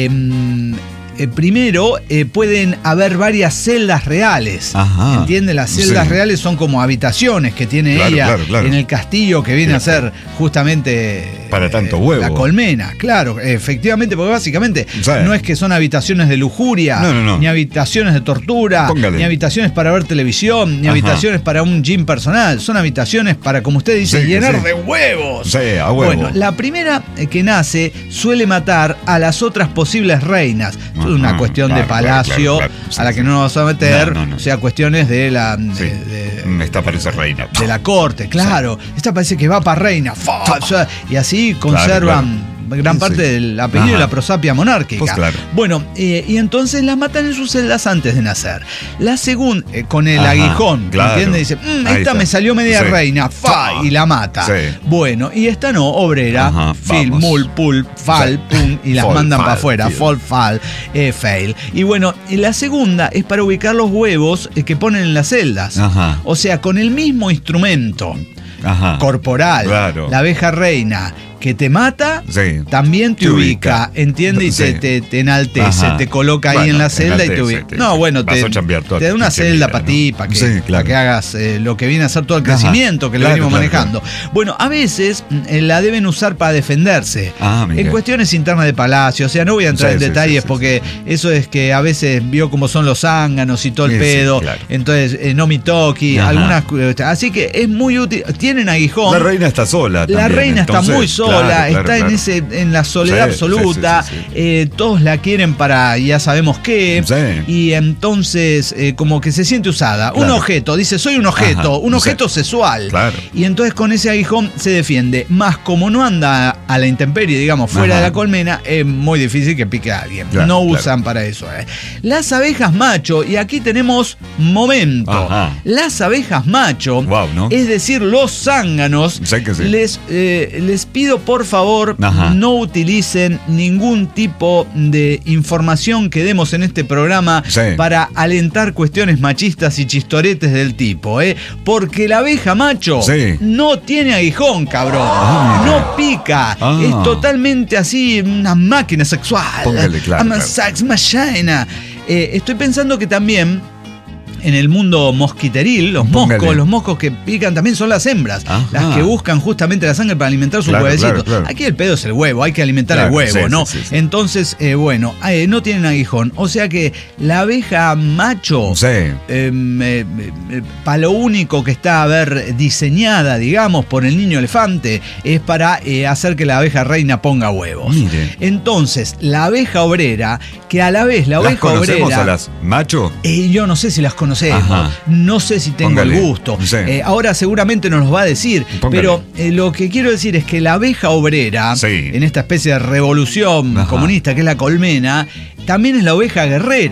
Em, eh, primero, eh, pueden haber varias celdas reales. Ajá. ¿Entienden? Las celdas Sí. reales son como habitaciones que tiene Claro, ella claro, claro. en el castillo que viene Claro. a ser justamente Para tanto eh, huevo. la colmena. Claro, efectivamente, porque básicamente Sí. no es que son habitaciones de lujuria, No, no, no. ni habitaciones de tortura, Póngale. ni habitaciones para ver televisión, ni Ajá. habitaciones para un gym personal. Son habitaciones para, como usted dice, Sí, llenar sí. de huevos. Sí, a huevo. Bueno, la primera eh, que nace suele matar a las otras posibles reinas. Esto es una Ajá, cuestión claro, de claro, palacio claro, claro. Sí, a la que sí. no nos vamos a meter, No, no, no. o sea, cuestiones de la, Sí. de- de- Mm, Esta parece reina. de la corte, claro. Esta parece que va para reina. Fa, o sea, y así conservan gran Sí, parte sí. del apellido Ajá. de la prosapia monárquica. Pues claro. Bueno, eh, y entonces la matan en sus celdas antes de nacer. La segunda, eh, con el Ajá, aguijón, claro. ¿entiendes? Dice, "Mm, Ahí esta está. me salió media Sí. reina, fa, y la mata. Sí. Bueno, y esta no, obrera, Ajá, fil, vamos. mul, pul, fal, Sí. pum, y las Fall, mandan para fall, afuera, fil. fall, fall, eh, fail. Y bueno, y la segunda es para ubicar los huevos eh, que ponen en las celdas. Ajá. O sea, con el mismo instrumento Ajá. corporal, Claro. la abeja reina que te mata, Sí. también te, Te ubica, ubica. entiende, y Sí. te, te- te enaltece, Ajá. te coloca ahí Bueno, en la celda y te enaltece, ubica. te- No, bueno, vas te, a chambear toda te da tu una pinche celda vida, para ¿no? ti, para que, Sí, claro. para que hagas eh, lo que viene a ser todo el Ajá. crecimiento que le Claro, venimos claro, manejando. Bueno, a veces mm, eh, la deben usar para defenderse. Ah, mira. En cuestiones internas de palacio, o sea, no voy a entrar Sí, en sí, detalles sí, sí, porque eso es que a veces vio cómo son los zánganos y todo el Sí, sí, pedo. claro. Entonces, eh, no mi toki, Ajá. algunas. Así que es muy útil. Tienen aguijón. La reina está sola. La también, reina está entonces, muy sola, claro, claro, está en claro. ese en la soledad Sí, absoluta. sí, sí, sí, sí. eh, todos la quieren para ya sabemos qué. Sí. Y entonces, eh, como que se siente usada. Un Claro. objeto, dice, soy un objeto, Ajá, un sí. objeto sexual. Claro. Y entonces con ese aguijón se defiende. Más como no anda a la intemperie, digamos, fuera Ajá. de la colmena, es muy difícil que pique a alguien. Claro, no claro. usan para eso. eh. Las abejas macho, y aquí tenemos momento. Ajá. Las abejas macho, Guau, ¿no? es decir, los zánganos, Sé que sí. les, eh, les pido por favor Ajá. no utilicen ningún tipo de información que demos en este programa Sí. para alentar cuestiones machistas y chistoretes del tipo, ¿eh? Porque la abeja macho Sí. no tiene aguijón, cabrón. Ah, mira. No pica. Ah. Es totalmente así una máquina sexual. Póngale, claro, I'm a claro. sex machine. Eh, estoy pensando que también en el mundo mosquiteril, los Póngale. moscos, los moscos que pican también son las hembras, Ajá. las que buscan justamente la sangre para alimentar sus Claro, huevecitos. claro, claro. Aquí el pedo es el huevo, hay que alimentar Claro, el huevo, sí, ¿no? sí, sí, sí. Entonces, eh, bueno, eh, no tienen aguijón. O sea que la abeja macho, Sí. eh, eh, eh, para lo único que está a ver diseñada, digamos, por el niño elefante, es para eh, hacer que la abeja reina ponga huevos. Mire. Entonces, la abeja obrera, que a la vez la ¿Las abeja conocemos obrera. a las macho? Eh, yo no sé si las conocemos, Ajá. no sé si tengo Póngale. el gusto. Sí. Eh, ahora seguramente nos los va a decir, Póngale. pero eh, lo que quiero decir es que la abeja obrera, Sí. en esta especie de revolución Ajá. comunista que es la colmena, también es la oveja guerrera.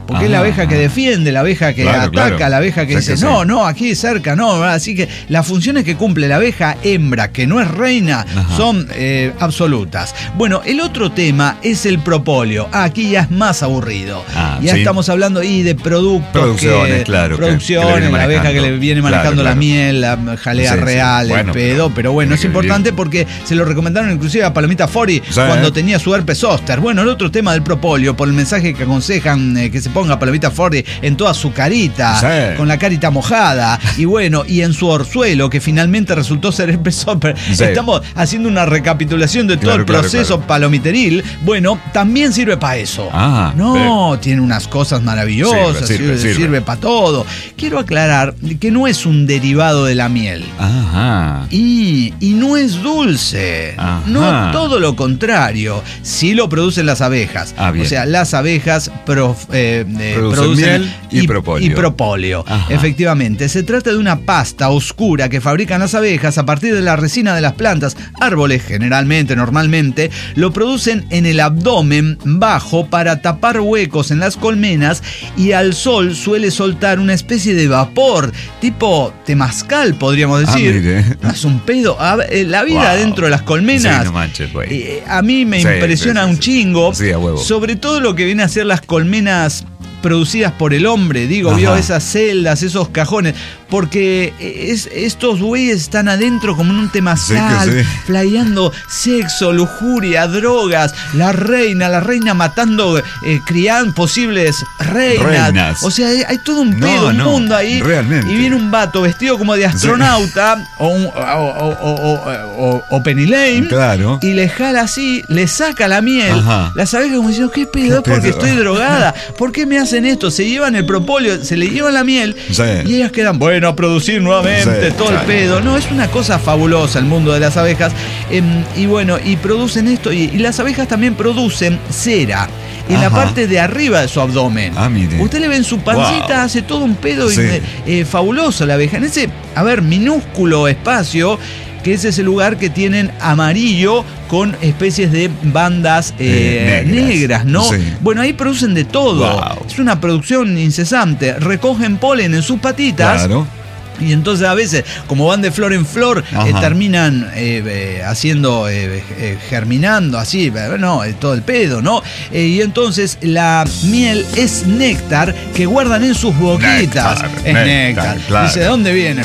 porque Ajá, es la abeja que ajá. defiende, la abeja que Claro, ataca, claro. la abeja que Sí, dice, que sí. no, no, aquí cerca, no, así que las funciones que cumple la abeja hembra, que no es reina, Ajá. son eh, absolutas. Bueno, el otro tema es el propóleo. Ah, aquí ya es más aburrido. Ah, ya sí. estamos hablando y de productos Producciones, que, claro, que- que le producciones, viene la abeja que manejando. le viene Claro, manejando la claro. miel, la jalea Sí, sí. real, Bueno, el pedo, pero pero bueno, tiene es que importante vivir. porque se lo recomendaron inclusive a Palomita Fori Sí. cuando tenía su herpes zóster. Bueno, el otro tema del propóleo, por el mensaje que aconsejan eh, que se ponga Palomita Fori en toda su carita, Sí. con la carita mojada, y bueno, y en su orzuelo, que finalmente resultó ser herpes zóster. Sí. Estamos haciendo una recapitulación de todo Claro, el claro, proceso claro. palomiteril. Bueno, también sirve para eso. Ah, no, tiene unas cosas maravillosas, Sirve, sirve, sirve, sirve. para todo. Quiero aclarar que no es un derivado de la miel. Ajá. Y, y no es dulce. Ajá. No, todo lo contrario. Sí lo producen las abejas. Ah, bien. O sea, las abejas prof- eh, eh, Producen miel y propóleo. y propóleo. Ajá. Efectivamente, se trata de una pasta oscura que fabrican las abejas a partir de la resina de las plantas. Árboles, generalmente, normalmente, lo producen en el abdomen bajo para tapar huecos en las colmenas, y al sol suele soltar una especie de vapor, tipo temazcal, podríamos Ah, decir. mire. No es un pedo. A ver, eh, la vida Wow. dentro de las colmenas. Sí, no manches, güey. eh, a mí me Sí, impresiona sí, sí, un sí. chingo. Sí, a huevo. Sobre todo lo que viene a ser las colmenas producidas por el hombre, digo, Ajá. vio esas celdas, esos cajones, porque es, estos güeyes están adentro como en un temazcal, Sí que sí. flayando sexo, lujuria, drogas, la reina, la reina matando, eh, criando posibles reinas. Reinas. O sea, hay, hay todo un No, pedo, un no, mundo ahí. realmente. Y viene un vato vestido como de astronauta o, un, o, o, o, o- o- o Penny Lane. Claro. Y le jala así, le saca la miel. Ajá. Las abejas como diciendo, ¿qué pedo? ¿Qué Es porque pedo? estoy drogada. ¿Por qué me hacen esto? Se llevan el propóleo, se le llevan la miel, Sí. y ellas quedan, bueno, a producir nuevamente Sí, todo claro. el pedo. No, es una cosa fabulosa el mundo de las abejas. Em, y bueno, y producen esto. Y, y las abejas también producen cera en la Ajá. parte de arriba de su abdomen. Ah, mire. Usted le ve en su pancita, Wow. hace todo un pedo Sí. eh, eh, fabuloso la abeja. En ese, a ver, minúsculo espacio, que es ese lugar que tienen amarillo con especies de bandas eh, Eh, negras. negras, ¿no? Sí. Bueno, ahí producen de todo. Wow. Es una producción incesante. Recogen polen en sus patitas. Claro. Y entonces a veces, como van de flor en flor, Ajá. eh, terminan eh, eh, haciendo, eh, eh, germinando, así, eh, no, eh, todo el pedo, ¿no? Eh, y entonces la miel es néctar que guardan en sus boquitas. Néctar, es néctar, néctar. claro. Dice, ¿de dónde viene?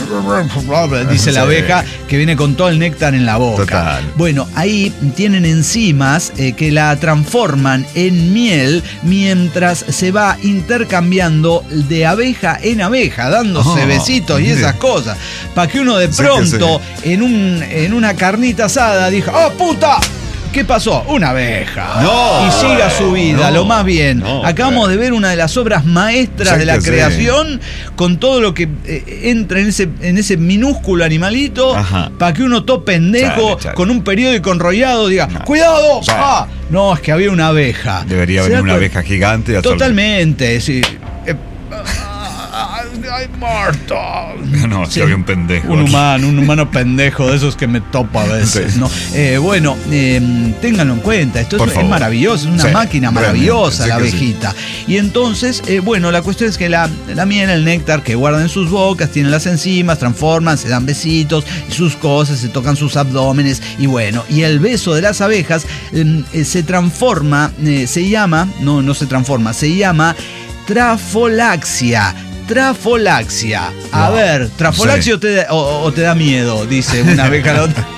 Dice la Sí. abeja que viene con todo el néctar en la boca. Total. Bueno, ahí tienen enzimas eh, que la transforman en miel mientras se va intercambiando de abeja en abeja, dándose Oh, besitos y mire. esas cosas. Para que uno de Sí que pronto, en, un, en una carnita asada, diga, ¡oh, puta! ¿Qué pasó? Una abeja. No. Y siga su vida, No. lo más bien. No, Acabamos claro. de ver una de las obras maestras Sí de la que sí. creación, con todo lo que eh, entra en ese, en ese minúsculo animalito, Ajá. para que uno todo pendejo, Chale, chale. con un periódico enrollado, diga, No. ¡cuidado! Sí. Ah, no, es que había una abeja. Debería ¿Se venir da una cuen- abeja gigante. y hacer- Totalmente, sí. Eh, ¡Ay, Marta! No, si había un pendejo. Un humano, un humano pendejo de esos que me topa a veces, Sí. ¿no? Eh, bueno, eh, ténganlo en cuenta. Esto Por es, es favor. maravilloso, es una Sí, máquina realmente, maravillosa sí la que sí. abejita. Y entonces, eh, bueno, la cuestión es que la, la miel, el néctar que guardan en sus bocas, tienen las enzimas, transforman, se dan besitos, y sus cosas, se tocan sus abdómenes, y bueno, y el beso de las abejas eh, eh, se transforma, eh, se llama, no, no se transforma, se llama trafolaxia. Trafolaxia. A Wow. ver, trafolaxia Sí. o, te da, o- o te da miedo, dice una abeja a la otra.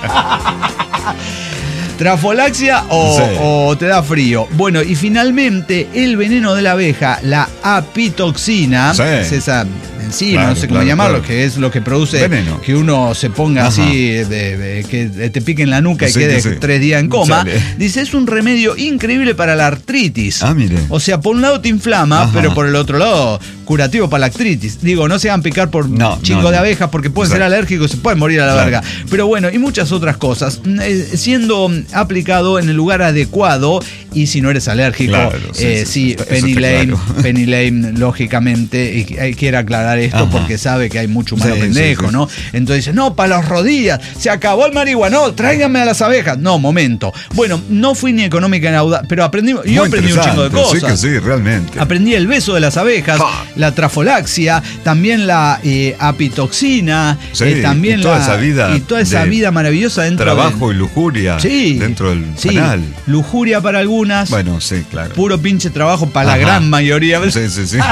Trafolaxia o, Sí. o te da frío. Bueno, y finalmente el veneno de la abeja, la apitoxina, Sí. es esa enzima, Claro, no sé cómo claro, llamarlo, claro. que es lo que produce Veneno. que uno se ponga Ajá. así, de, de- que te pique en la nuca y Sí, quede que sí. tres días en coma. Chale. Dice, es un remedio increíble para la artritis. Ah, mire. O sea, por un lado te inflama, Ajá. pero por el otro lado, curativo para la artritis. Digo, no se hagan picar por No, chingos no, de no. abejas porque pueden ser Exacto. alérgicos, se pueden morir a la Claro. verga. Pero bueno, y muchas otras cosas. Eh, siendo aplicado en el lugar adecuado y si no eres alérgico, Claro, sí, eh, sí, sí, eso Penny está Lane, claro. Penny Lane, lógicamente, y hay que aclarar esto Ajá. porque sabe que hay mucho humano Sí, pendejo, sí, sí. ¿no? Entonces dice, no, para las rodillas, se acabó el marihuano, tráiganme a las abejas. No, momento. Bueno, no fui ni económica ni audaz, pero aprendí, yo Muy aprendí un chingo de interesante, cosas. Sí que sí, realmente. Aprendí el beso de las abejas, Ja. la trafolaxia, también la eh, apitoxina, Sí, eh, también y toda la, esa vida y toda esa de vida maravillosa dentro Trabajo del, y lujuria sí, dentro del sí, canal. lujuria para algunas, Bueno, sí, claro. puro pinche trabajo para la Ajá. gran mayoría. Sí, sí, sí.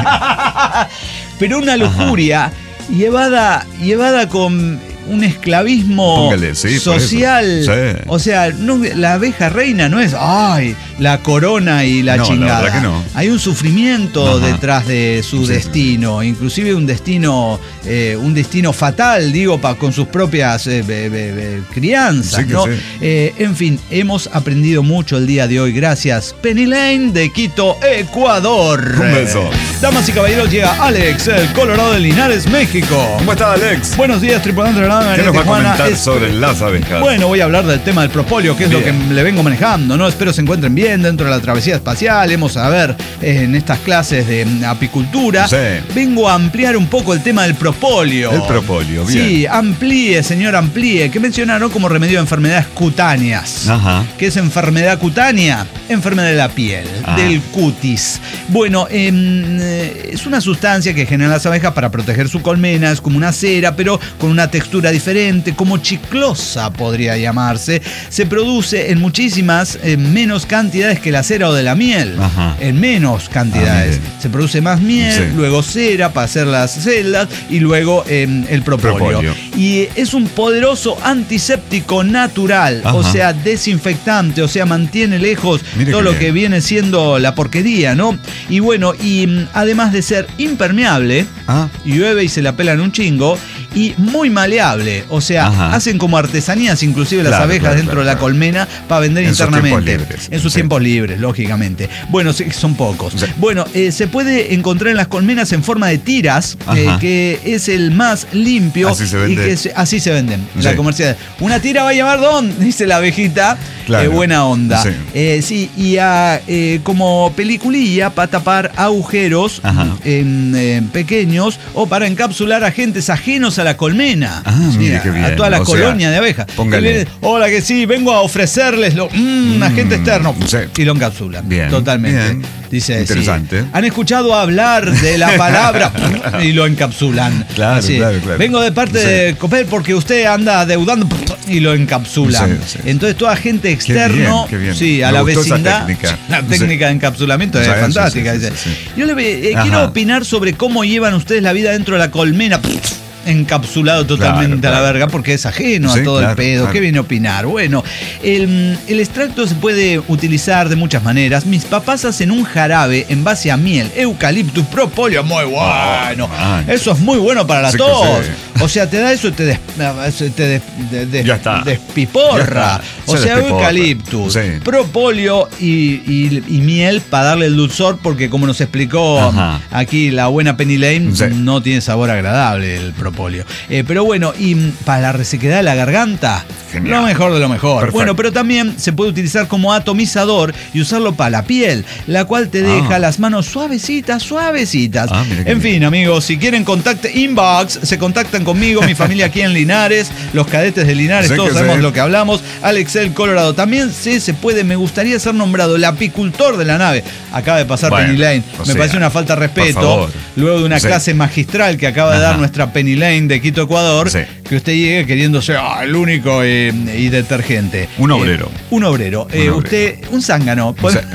Pero una lujuria llevada, llevada con un esclavismo Póngale, sí, por social. eso. Sí. O sea, no, la abeja reina no es, ay, la corona y la No, la chingada. verdad que no. Hay un sufrimiento Ajá. detrás de su Sí, sí, destino, inclusive un destino, eh, un destino fatal, digo, pa, con sus propias eh, be- be- be- crianzas, Sí que ¿no? sí. Eh, en fin, hemos aprendido mucho el día de hoy. Gracias, Penny Lane de Quito, Ecuador. Un beso. Damas y caballeros, llega Alex, el Colorado de Linares, México. ¿Cómo está, Alex? Buenos días, tripulante de la nave ¿Qué nos va a Tijuana. comentar Es- sobre las abejas? Bueno, voy a hablar del tema del propóleo, que es Bien. lo que le vengo manejando, ¿no? Espero se encuentren bien dentro de la travesía espacial. Hemos a ver eh, en estas clases de mm, apicultura. Sí. Vengo a ampliar un poco el tema del propóleo. El propóleo, bien. Sí, amplíe, señor, amplíe. Que mencionaron como remedio a enfermedades cutáneas. Ajá. ¿Qué es enfermedad cutánea? Enfermedad de la piel, Ah. del cutis. Bueno, em, eh, es una sustancia que generan las abejas para proteger su colmena, es como una cera, pero con una textura diferente, como chiclosa podría llamarse. Se produce en muchísimas eh, menos cantidades que la cera o de la miel. Ajá. En menos cantidades. Ah, mire. Se produce más miel, Sí. luego cera para hacer las celdas y luego em, el propóleo. Propóleo. Y es un poderoso antiséptico natural, Ajá. o sea, desinfectante, o sea, mantiene lejos Mire todo qué lo bien. que viene siendo la porquería, ¿no? Y bueno, y mm, además de ser impermeable, Ah. llueve y se la pelan un chingo, y muy maleable, o sea, Ajá. hacen como artesanías inclusive las Claro, abejas claro, dentro claro, de la claro. colmena para vender En sus internamente. tiempos libres. En sus Sí. tiempos libres, lógicamente. Bueno, sí, son pocos. Sí. Bueno, eh, se puede encontrar en las colmenas en forma de tiras, eh, Ajá. que es el más limpio. Así se y vende. que se- así se venden. Sí. La comercial. Una tira va a llevar don, dice la abejita. Claro. Eh, buena onda. Sí. Eh, sí, y a, eh, como peliculilla para tapar agujeros Ajá. en, en pequeños o para encapsular agentes ajenos a la colmena. Ah, mire a, qué bien. a toda la O sea, colonia de abejas. póngale. Y viene, hola, que sí, vengo a ofrecerles lo, mm, un agente externo. sí. Y lo encapsulan. Bien, Totalmente. bien. Dice, Interesante. sí. Han escuchado hablar de la palabra y lo encapsulan. Claro, Así. claro, claro. Vengo de parte Sí. de Copel porque usted anda deudando y lo encapsulan. Sí, sí. Entonces todo agente externo, bien, qué bien. sí, a Me la gustó esa vecindad. técnica. La Sí. técnica de encapsulamiento Sí, es sí, fantástica. sí, sí, dice. sí, sí. Yo le eh, Ajá. quiero opinar sobre cómo llevan ustedes la vida dentro de la colmena. Encapsulado totalmente Claro, a la claro. verga porque es ajeno Sí, a todo claro, el pedo. claro. ¿Qué viene a opinar? Bueno, el, el extracto se puede utilizar de muchas maneras. Mis papás hacen un jarabe en base a miel, eucaliptus, propóleo. Muy bueno. man. Eso es muy bueno para la Sí que tos. sí. O sea, te da eso y te, des- te des- de- de- Ya está. despiporra. Ya está. O Se sea, despiporra. eucaliptus, Sí. propóleo y, y- y miel para darle el dulzor, porque como nos explicó Ajá. aquí la buena Penny Lane, Sí. no tiene sabor agradable el propóleo. Eh, pero bueno, y mm, para la resequedad de la garganta, Genial. lo mejor de lo mejor. Perfecto. Bueno, pero también se puede utilizar como atomizador y usarlo para la piel, la cual te deja Ah. las manos suavecitas, suavecitas. Ah, mira qué En bien. fin, amigos, si quieren contacte inbox, se contactan conmigo, mi familia aquí en Linares, los cadetes de Linares, Sí todos que sabemos sí. lo que hablamos. Alex el Colorado. También sí se puede, me gustaría ser nombrado el apicultor de la nave. Acaba de pasar Bueno, Penny Lane. o Me sea, parece una falta de por respeto. favor. Luego de una Sí. clase magistral que acaba de Ajá. dar nuestra Penny Lane de Quito, Ecuador, Sí. que usted llegue queriendo ser ah, el único eh, y detergente. Un Eh, obrero. un obrero. Eh, obrero. Usted, un zángano. O sea,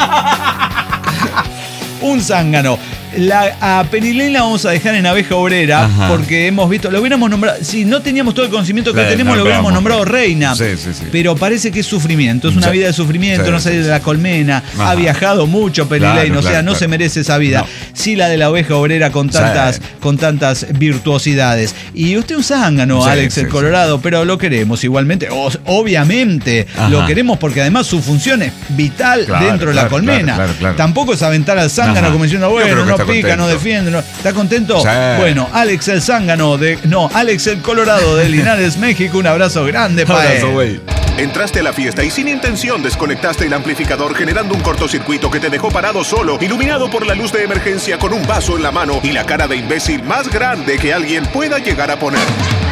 Un zángano. La, a Penny Lane la vamos a dejar en abeja obrera Ajá. porque hemos visto, lo hubiéramos nombrado, si no teníamos todo el conocimiento que La tenemos, lo hubiéramos nombramos. nombrado reina. Sí, sí, sí. Pero parece que es sufrimiento, es una Sí. vida de sufrimiento, Sí, no sí, salir sí. de la colmena, Ajá. ha viajado mucho Penny Claro, Lane, o sea, claro, no claro. se merece esa vida. No. Sí, la de la oveja obrera con tantas, Sí. con tantas virtuosidades. Y usted un zángano, Sí, Alex sí, el sí. Colorado, pero lo queremos igualmente. O- obviamente Ajá. lo queremos porque además su función es vital Claro, dentro de la claro, colmena. claro, claro, claro. Tampoco es aventar al zángano Ajá. como diciendo, Yo bueno, creo que no está pica, no contento. defiende. no- ¿Está contento? Sí. Bueno, Alex el zángano de. No, Alex el Colorado de Linares, México. Un abrazo grande para Abrazo, él. güey. Entraste a la fiesta y sin intención desconectaste el amplificador, generando un cortocircuito que te dejó parado solo, iluminado por la luz de emergencia, con un vaso en la mano y la cara de imbécil más grande que alguien pueda llegar a poner.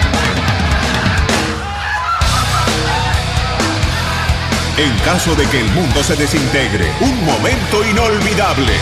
En caso de que el mundo se desintegre, un momento inolvidable.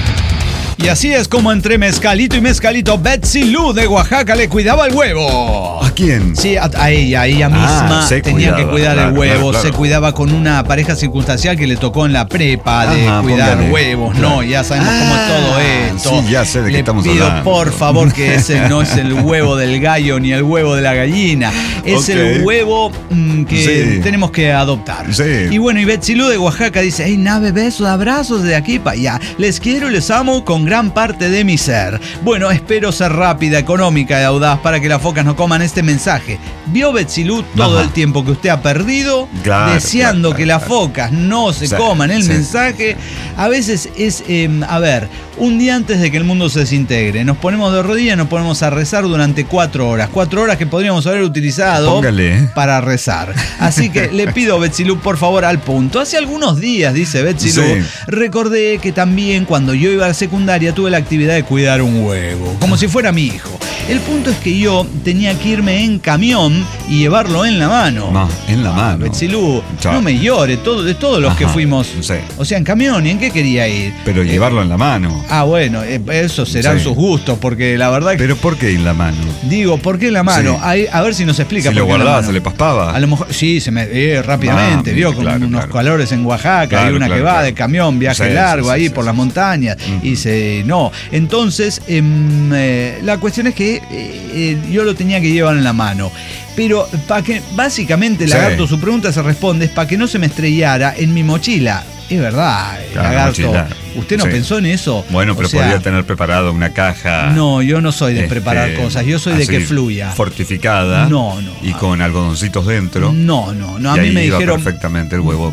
Y así es como entre mezcalito y mezcalito, Betsy Lou de Oaxaca le cuidaba el huevo. ¿A quién? Sí, a, a ella, a ella misma Ah, se tenía cuidaba, que cuidar claro, el huevo. claro, claro. Se cuidaba con una pareja circunstancial que le tocó en la prepa de Ajá, cuidar póngale. huevos. Claro. No, ya sabemos cómo es todo Ah, esto. sí, ya sé de qué le estamos pido, hablando. por favor, que ese no es el huevo del gallo ni el huevo de la gallina. Es Ok. el huevo mm, que Sí. tenemos que adoptar. Sí. Y bueno, y Betsy Lou de Oaxaca dice: hey, nave, besos, abrazos de aquí para allá. Les quiero y les amo con gran parte de mi ser. Bueno, espero ser rápida, económica y audaz para que las focas no coman este mensaje. ¿Vio Betsy Lou todo Ajá. el tiempo que usted ha perdido Claro, deseando claro, que claro, las claro. focas no se Sí, coman el sí. mensaje? A veces es, eh, a ver, un día antes de que el mundo se desintegre, nos ponemos de rodillas y nos ponemos a rezar durante cuatro horas. Cuatro horas que podríamos haber utilizado Póngale. para rezar. Así que le pido, Betsy Lou, por favor, al punto. Hace algunos días, dice Betsy Lou, Sí. recordé que también cuando yo iba a la secundaria tuve la actividad de cuidar un huevo, como si fuera mi hijo. El punto es que yo tenía que irme en camión y llevarlo en la mano. No, en la Ah, mano. Betsy Lou, Chao. no me llore, todo, de todos los que Ajá, fuimos. sí. O sea, en camión, ¿y en qué quería ir? Pero Eh, llevarlo en la mano. Ah, bueno, eh, eso serán Sí. sus gustos, porque la verdad que... ¿Pero por qué en la mano? Digo, ¿por qué en la mano? Sí. Ahí, a ver si nos explica Si por lo qué en la guardaba, mano. se le paspaba. A lo mejor, sí, se me eh, rápidamente, Ah, vio, con claro, unos claro. calores en Oaxaca, Claro, y una claro, que va claro. de camión, viaje Sí, largo sí, ahí sí, por sí, las sí. montañas, Ujú. y se. No. Entonces, em, eh, la cuestión es que eh, eh, yo lo tenía que llevar en la mano. Pero para que, básicamente, Sí. Lagarto, su pregunta se responde, es para que no se me estrellara en mi mochila. Es verdad, Claro, Lagarto. mochila. ¿Usted no Sí. pensó en eso? Bueno, pero O sea, podría tener preparado una caja. No, yo no soy de este, preparar cosas, yo soy de así, que fluya. Fortificada. No, no. Y con algodoncitos dentro. No, no, no. A y mí ahí me iba dijeron. perfectamente el huevo.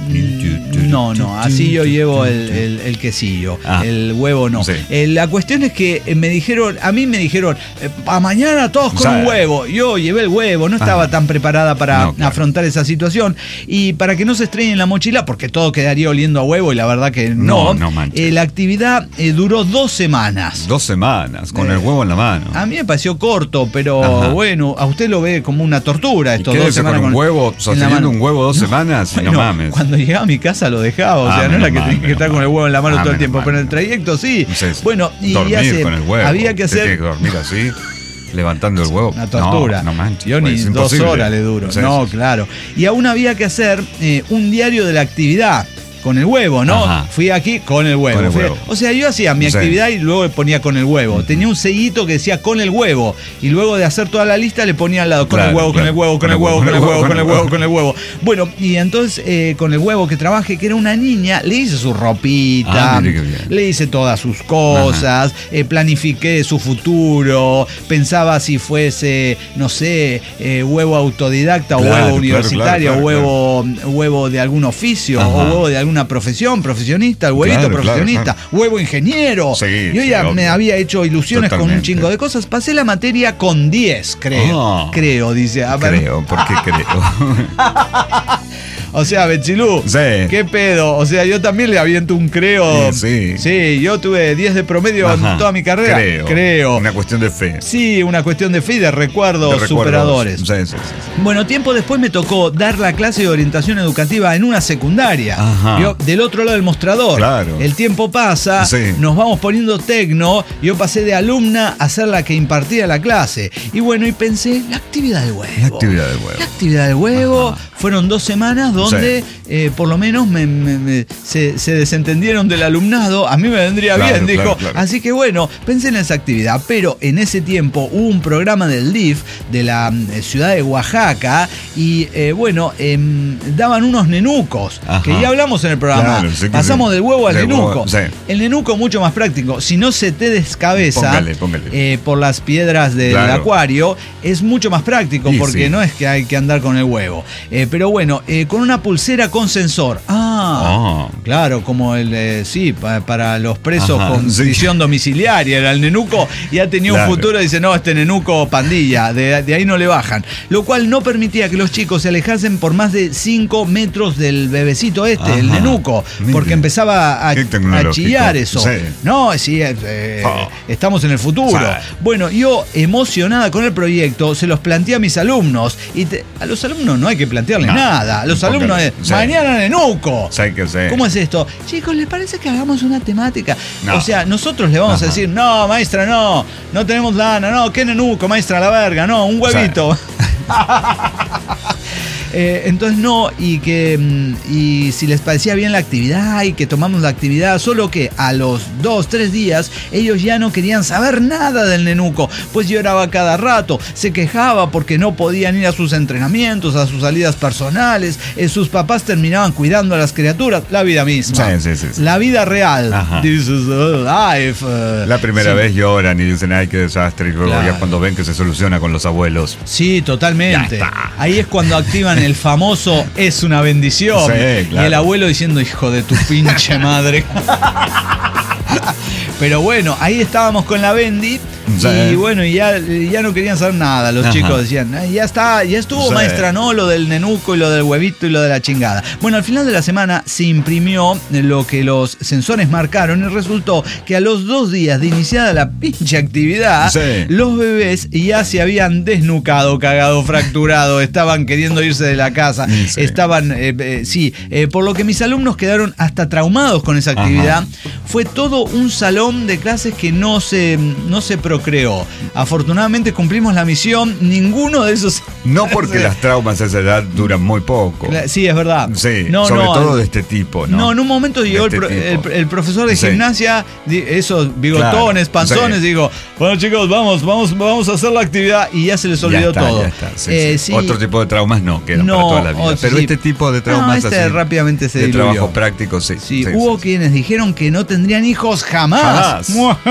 No, no, así yo llevo el, el- el quesillo, Ah, el huevo no. sí. Eh, la cuestión es que eh, me dijeron, a mí me dijeron, eh, a mañana todos con O sea, un huevo. Yo llevé el huevo, no estaba Ajá. tan preparada para No, claro. afrontar esa situación. Y para que no se estrelle en la mochila, porque todo quedaría oliendo a huevo y la verdad que no. No, no manches. eh, la actividad eh, duró dos semanas. Dos semanas, con Eh, el huevo en la mano. A mí me pareció corto, pero Ajá. bueno, a usted lo ve como una tortura ¿Y estos qué dos dice, semanas con un huevo, sosteniendo un huevo dos semanas? Bueno, No mames. cuando llegaba a mi casa lo dejaba, o Ah, sea, no era menos que mal, tenía que menos estar con mal. el huevo en la mano Ah, todo el menos tiempo, mal. pero en el trayecto sí. Sí, sí. Bueno, y dormir hace- con el huevo. había que Usted hacer tiene que dormir así, levantando el huevo. una tortura. No, no manches. Yo pues, ni es dos imposible. horas le duro. Sí, no, sí, sí. claro. Y aún había que hacer eh, un diario de la actividad. Con el huevo, ¿no? Ajá. Fui aquí con el huevo. Con el Fui- huevo. O sea, yo hacía mi Sí. actividad y luego le ponía con el huevo. Tenía un sellito que decía con el huevo. Y luego de hacer toda la lista le ponía al lado con el Claro, huevo, con claro. el huevo, con el huevo, con el huevo, con el huevo, con el huevo. Bueno, y entonces eh, con el huevo que trabajé, que era una niña, le hice su ropita, Ah, mire qué bien. le hice todas sus cosas, eh, planifiqué su futuro, pensaba si fuese, no sé, eh, huevo autodidacta o Claro, huevo claro, universitario, claro, claro, huevo, huevo de algún oficio, Ajá. o huevo de alguna profesión, profesionista, el huevito Claro, claro, profesionista, claro. huevo ingeniero. Sí, Yo sí, ya obvio. me había hecho ilusiones con un Totalmente. chingo de cosas. Pasé la materia con diez, creo. Ah. Creo, dice. A ver. Creo, ¿por qué creo? O sea, Betsy Lou, Sí. ¿qué pedo? O sea, yo también le aviento un creo. Sí, sí. Sí, yo tuve diez de promedio Ajá. en toda mi carrera. Creo. Creo. Una cuestión de fe. Sí, una cuestión de fe y de recuerdos De recuerdos. superadores. Sí, sí, sí, sí. Bueno, tiempo después me tocó dar la clase de orientación educativa en una secundaria. Ajá. Yo, del otro lado del mostrador. Claro. El tiempo pasa, Sí. nos vamos poniendo tecno. Yo pasé de alumna a ser la que impartía la clase. Y bueno, y pensé, la actividad del huevo. La actividad del huevo. La actividad del huevo. Ajá. Fueron dos semanas donde eh, por lo menos me, me- me- se, se desentendieron del alumnado. A mí me vendría Claro, bien, dijo. claro, claro. Así que bueno, pensé en esa actividad. Pero en ese tiempo hubo un programa del D I F de la mm, ciudad de Oaxaca. Y eh, bueno, em, daban unos nenucos. Ajá. Que ya hablamos en el programa. Claro, sí que Pasamos sí. del huevo al Del nenuco. huevo, sí. El nenuco mucho más práctico. Si no se te descabeza Póngale, póngale. eh, por las piedras del Claro. acuario, es mucho más práctico Y porque sí. no es que hay que andar con el huevo. Eh, pero bueno, eh, con una pulsera con sensor. Ah, Oh. claro, como el, eh, sí, pa- para los presos Ajá, con sí. prisión domiciliaria, era el nenuco, y ha tenido Claro. un futuro, dice, no, este nenuco pandilla, de, de ahí no le bajan. Lo cual no permitía que los chicos se alejasen por más de cinco metros del bebecito este, Ajá. el nenuco, Mire. porque empezaba a, Qué a tecnológico. chillar eso. Sí. No, sí, eh, eh, Oh. estamos en el futuro. Sí. Bueno, yo, emocionada con el proyecto, se los planteé a mis alumnos. Y te- a los alumnos no hay que plantearles No, nada. A los póngale, alumnos es, sí. mañana nenuco. Sé que sé. ¿Cómo es esto? Chicos, ¿les parece que hagamos una temática? No. O sea, nosotros le vamos Ajá. a decir, no, maestra, no, no tenemos lana, no, qué nenuco, maestra, la verga, no, un huevito. Eh, entonces no, y que mm, y si les parecía bien la actividad y que tomamos la actividad, solo que a los dos, tres días ellos ya no querían saber nada del nenuco, pues lloraba cada rato, se quejaba porque no podían ir a sus entrenamientos, a sus salidas personales, eh, sus papás terminaban cuidando a las criaturas, la vida misma, Sí, sí, sí, sí. la vida real. Ajá. This is the life. eh, La primera sí. vez lloran y dicen, ay, qué desastre. Y luego Claro. ya cuando ven que se soluciona con los abuelos. Sí, totalmente. Ya está. Ahí es cuando activan el famoso es una bendición. Sí, claro. Y el abuelo diciendo, hijo de tu pinche madre. Pero bueno, ahí estábamos con la Bendy. Sí. Y bueno, y ya, ya no querían saber nada. Los Ajá. chicos decían, "Ay, ya está, ya estuvo, Sí. maestra, ¿no? Lo del nenuco y lo del huevito y lo de la chingada". Bueno, al final de la semana se imprimió lo que los sensores marcaron y resultó que a los dos días de iniciada la pinche actividad, Sí. los bebés ya se habían desnucado, cagado, fracturado, estaban queriendo irse de la casa, Sí. estaban, eh, eh, sí, eh, por lo que mis alumnos quedaron hasta traumados con esa actividad. Ajá. Fue todo un salón de clases que no se, no se procreó. Afortunadamente cumplimos la misión, ninguno de esos... No porque las traumas a esa edad duran muy poco. Sí, es verdad. Sí, No, sobre no, todo de este tipo, ¿no? No, en un momento De llegó el, este pro- el- tipo. el profesor de Sí. gimnasia, di- esos bigotones, Claro, panzones, sí. digo, bueno chicos, vamos, vamos, vamos a hacer la actividad y ya se les Ya olvidó está, todo. ya está, sí, Eh, sí. sí. Otro tipo de traumas no, quedan para No, toda la vida. o- Pero sí. este tipo de No, traumas este así, rápidamente se de diluyó. trabajo práctico, sí. Sí, sí, hubo sí. quienes dijeron que no tendrían hijos jamás.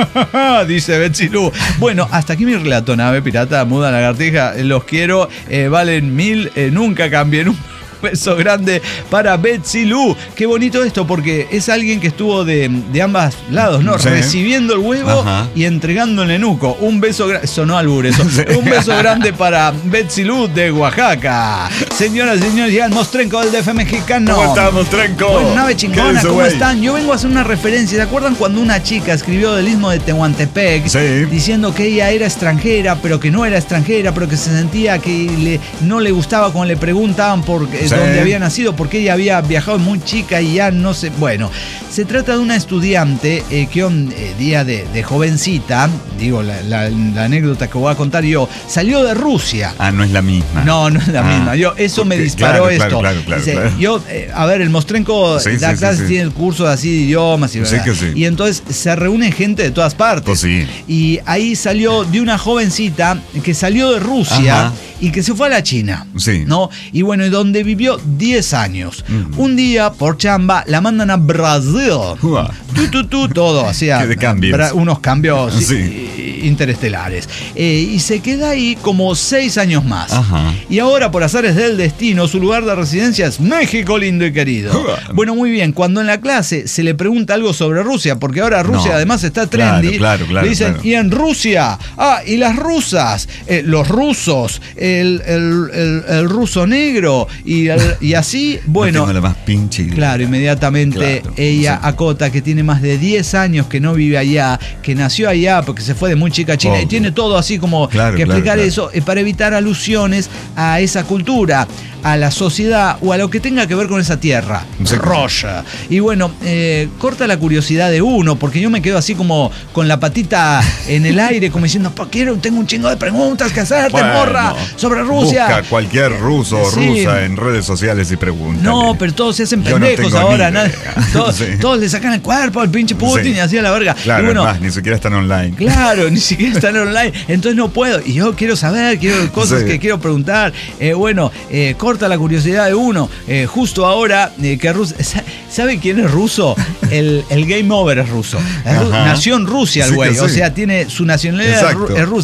Dice Betsy Lu. Bueno, hasta aquí mi relato, nave pirata, muda lagartija. Los quiero, eh, valen mil, eh, nunca cambien. Un beso grande para Betsy Lu. Qué bonito esto, porque es alguien que estuvo de, de ambos lados, ¿no? Sí. Recibiendo el huevo Ajá. y entregando el nenuco. Un beso grande. Sonó albur eso. Sí. Un beso grande para Betsy Lu de Oaxaca. Señoras y señores, ya el mostrenco del D F mexicano. ¿Cómo estamos, Trenco? Bueno, nave ¿Qué chingona, dice, ¿cómo güey? están? Yo vengo a hacer una referencia. ¿Se acuerdan cuando una chica escribió del istmo de Tehuantepec? Sí. Diciendo que ella era extranjera, pero que no era extranjera, pero que se sentía que le, no le gustaba cuando le preguntaban por eh, Sí. dónde había nacido, porque ella había viajado muy chica y ya no sé. Bueno, se trata de una estudiante eh, que un eh, día de, de jovencita, digo, la, la- la anécdota que voy a contar yo, salió de Rusia. Ah, no es la misma. No, no es la Ah, misma. Yo, eso me porque- disparó claro, esto. claro, claro, Dice, claro. Yo, eh, a ver, el Mostrenco Sí, da sí, sí, clases, sí. tiene el curso así de idiomas y Sí ¿verdad? que sí. Y entonces se reúne gente de todas partes. Pues sí. Y ahí salió de una jovencita que salió de Rusia. Ajá. Y que se fue a la China. Sí. ¿No? Y bueno, y donde vivió diez años. Ujú. Un día, por chamba, la mandan a Brasil. Uah. Tú, tú, tú, todo. Hacía Qué de cambios. bra- unos cambios Sí. eh, interestelares. Eh, y se queda ahí como seis años más. Ajá. Y ahora, por azares del destino, su lugar de residencia es México lindo y querido. Uah. Bueno, muy bien. Cuando en la clase se le pregunta algo sobre Rusia, porque ahora Rusia No. además está Claro, trendy, claro, claro, le dicen, claro. y en Rusia, ah, y las rusas, eh, los rusos, el, el- el- el ruso negro, y, el- y así, bueno. No tengo la más pinche idea. Claro, inmediatamente Claro, ella sí. acota que tiene más de diez años que no vive allá, que nació allá porque se fue de muy chica a China, y Obvio. tiene todo así como Claro, que claro, explicar claro. eso eh, para evitar alusiones a esa cultura, a la sociedad o a lo que tenga que ver con esa tierra. Sí. Rocha. Y bueno, eh, corta la curiosidad de uno, porque yo me quedo así como con la patita en el aire, como diciendo, "Pa, quiero, tengo un chingo de preguntas que hacerte, Bueno, morra, sobre Rusia". Busca cualquier ruso o Sí. rusa en redes sociales y pregunta. No, pero todos se hacen Yo no pendejos tengo ahora. ni nadie- idea. todos, Sí. todos le sacan el cuerpo al pinche Putin Sí. y así a la verga. Claro, y bueno, es más, ni siquiera están online. claro, ni siquiera están online. Entonces no puedo. Y yo quiero saber, quiero cosas Sí. que quiero preguntar. Eh, bueno, eh, corta la curiosidad de uno. Eh, justo ahora eh, que Rusia. ¿Sabe quién es ruso? El, el Game Over es ruso. Es ru- Ajá. nació en Rusia el Sí güey. que O sí. sea, tiene su nacionalidad es ru- Exacto. es rusa.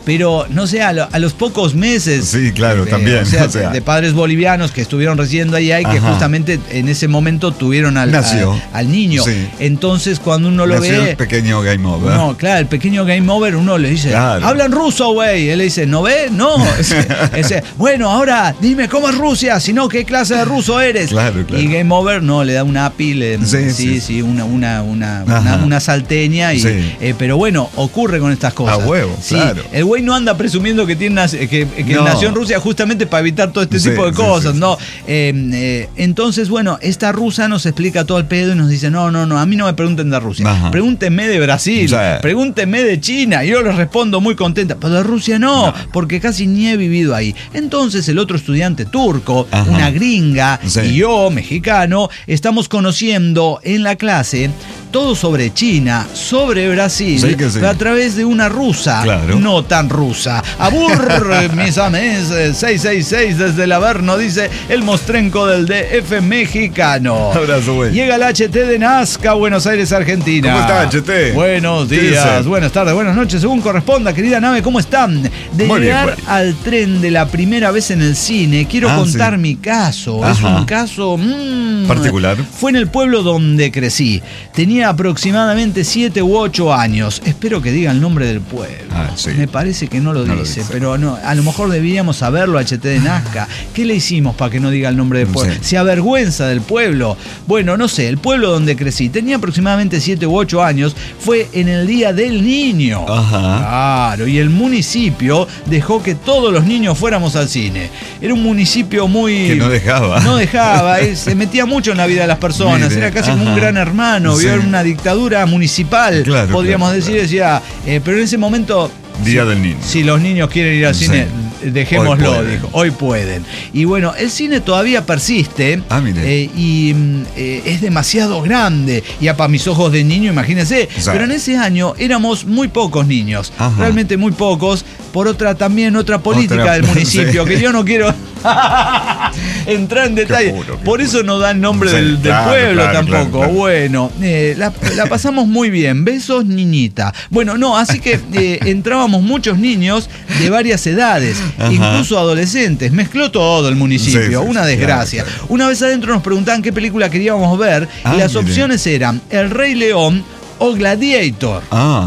pero no sé, a, lo, a los pocos meses. Sí, claro, eh, también. O sea, o sea, de padres bolivianos que estuvieron residiendo allá y que Ajá. justamente en ese momento tuvieron al, Nació. al, al niño. Sí. Entonces, cuando uno lo nació ve. el pequeño game over. No, claro, el pequeño game over, uno le dice, Claro. hablan ruso, güey. Él le dice, ¿no ve? No. Ese, ese, bueno, ahora dime cómo es Rusia, si no, ¿qué clase de ruso eres? Claro, claro. Y game over, no, le da un api, le, Sí, sí, sí, sí, sí. una, una, una, Ajá. una, una salteña. Y, Sí. eh, pero bueno, ocurre con estas cosas. A huevo, Sí, claro. el güey no anda presumiendo que, tiene, nac- que, que No. nació en Rusia justamente para evitar todo este Sí, tipo de sí, cosas, sí, ¿no? Eh, eh, entonces, bueno, esta rusa nos explica todo el pedo y nos dice, no, no, no, a mí no me pregunten de Rusia, Ajá. pregúntenme de Brasil, Sí. pregúntenme de China. Y yo les respondo muy contenta, pero de Rusia no, No. porque casi ni he vivido ahí. Entonces el otro estudiante turco, Ajá. una gringa, Sí. y yo, mexicano, estamos conociendo en la clase todo sobre China, sobre Brasil, Sí que sí. pero a través de una rusa, Claro. no tan rusa. Abur, mis ames, eh, seiscientos sesenta y seis desde el Averno, dice el mostrenco del D F mexicano. Abrazo, güey. Llega el H T de Nazca, Buenos Aires, Argentina. ¿Cómo está, H T? Buenos ¿Qué días, dice? buenas tardes, buenas noches, según corresponda, querida nave, ¿cómo están? De Muy bien, llegar güey. al tren de la primera vez en el cine, quiero Ah, contar sí. mi caso. Es Ajá. un caso mm, Particular. Fue en el pueblo donde crecí. Tenía aproximadamente siete u ocho años. Espero que diga el nombre del pueblo. Ah, sí. Me parece que no lo No lo dice, dice. pero no, a lo mejor debíamos saberlo, H T de Nazca. ¿Qué le hicimos para que no diga el nombre del No pueblo? sé. Se avergüenza del pueblo. Bueno, no sé, el pueblo donde crecí. Tenía aproximadamente siete u ocho años. Fue en el Día del Niño. Ajá. Claro, y el municipio dejó que todos los niños fuéramos al cine. Era un municipio muy... Que no dejaba. No dejaba, eh, se metía mucho en la vida de las personas. Mire, Era casi como un ajá. gran hermano. Sí. Vio una dictadura municipal, Claro, podríamos claro, decir. claro. Decía, eh, pero en ese momento... Día si- del Niño. Si los niños quieren ir al Sí. cine, dejémoslo, Hoy pueden. dijo. Hoy pueden. Y bueno, el cine todavía persiste. Ah, mire. eh, y mm, eh, es demasiado grande. Ya para mis ojos de niño, imagínense. Sí. Pero en ese año éramos muy pocos niños. Ajá. Realmente muy pocos. Por otra también, otra política Otra- del municipio, sí. que yo no quiero entrar en detalle. puro, qué Por puro. eso no da el nombre Sí, del, del claro, pueblo claro, tampoco. claro, claro. Bueno, eh, la, la pasamos muy bien. Besos, niñita. Bueno, no, así que eh, entrábamos muchos niños de varias edades, Ajá. incluso adolescentes. Mezcló todo el municipio, Sí, sí, una sí, desgracia. claro, claro. Una vez adentro nos preguntaban qué película queríamos ver Ah, y las mire. opciones eran El Rey León o Gladiator. Ah.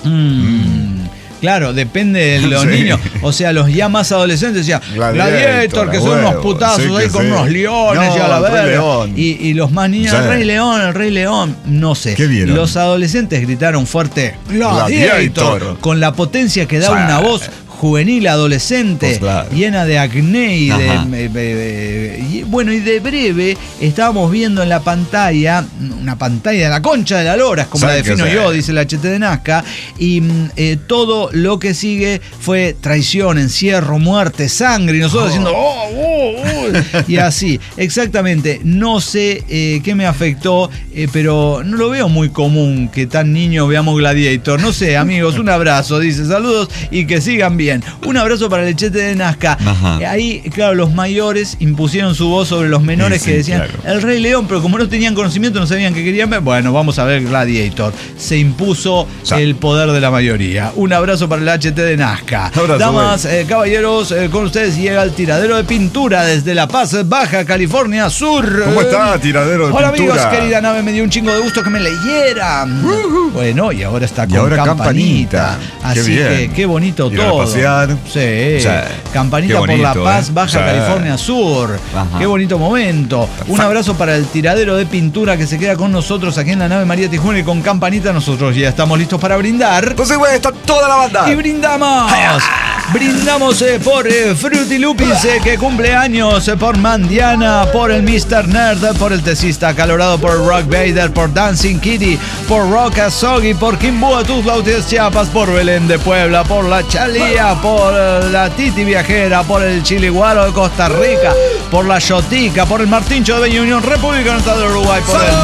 Mm. Claro, depende de los Sí. niños. O sea, los ya más adolescentes decían Gladiator, Gladiator, que a son unos huevo, putazos sí ahí que con sí. unos leones No, y a la el Rey verga. León. Y, y los más niños, Sí. el Rey León, el Rey León, no sé. ¿Qué vieron? Los adolescentes gritaron fuerte Gladiator, Gladiator. con la potencia que da Sí. una voz juvenil adolescente, Pues claro. llena de acné y de, Ajá. eh, eh, y, bueno, y de breve estábamos viendo en la pantalla, una pantalla de la concha de la lora, es como la ¿Sabe qué defino hacer? yo, dice el H T de Nazca, y mm, eh, todo lo que sigue fue traición, encierro, muerte, sangre, y nosotros diciendo, oh, oh, oh, y así, exactamente, no sé eh, qué me afectó, eh, pero no lo veo muy común que tan niños veamos Gladiator, no sé, amigos, un abrazo, dice, saludos y que sigan bien. Un abrazo para el H T de Nazca. Ajá. Eh, Ahí, claro, los mayores impusieron su voz sobre los menores Sí, que sí, decían claro. El Rey León, pero como no tenían conocimiento, no sabían qué querían ver, bueno, vamos a ver Gladiator. Se impuso Sí. el poder de la mayoría. Un abrazo para el H T de Nazca. Abrazo, Damas, eh, caballeros, eh, con ustedes llega el tiradero de pintura desde La Paz, Baja California Sur. ¿Cómo está, tiradero de Hola pintura? amigos, querida nave, me dio un chingo de gusto que me leyeran. Bueno, y ahora está Y con ahora campanita. campanita. Qué Así bien. que qué bonito Ir a todo. pasear. Sí. Sí. Campanita Qué por La bonito, Paz, ¿eh? Baja Sí. California Sur. Ajá. Qué bonito momento. Un abrazo para el tiradero de pintura que se queda con nosotros aquí en la nave María Tijuana y con campanita. Nosotros ya estamos listos para brindar. Entonces, güey, está toda la banda. Y brindamos. Brindamos eh, por eh, Fruity Lupis eh, que cumple años, eh, por Mandiana, por el mister Nerd, eh, por el tesista acalorado, por Rock Vader, por Dancing Kitty, por Rock Azogi, por Kimbúa, tus Bautes Chiapas, por Belén de Puebla, por la Chalía, por eh, la Titi Viajera, por el Chiliguaro de Costa Rica, por la Yotica, por el Martincho de Bella Unión, República Oriental del Uruguay, por el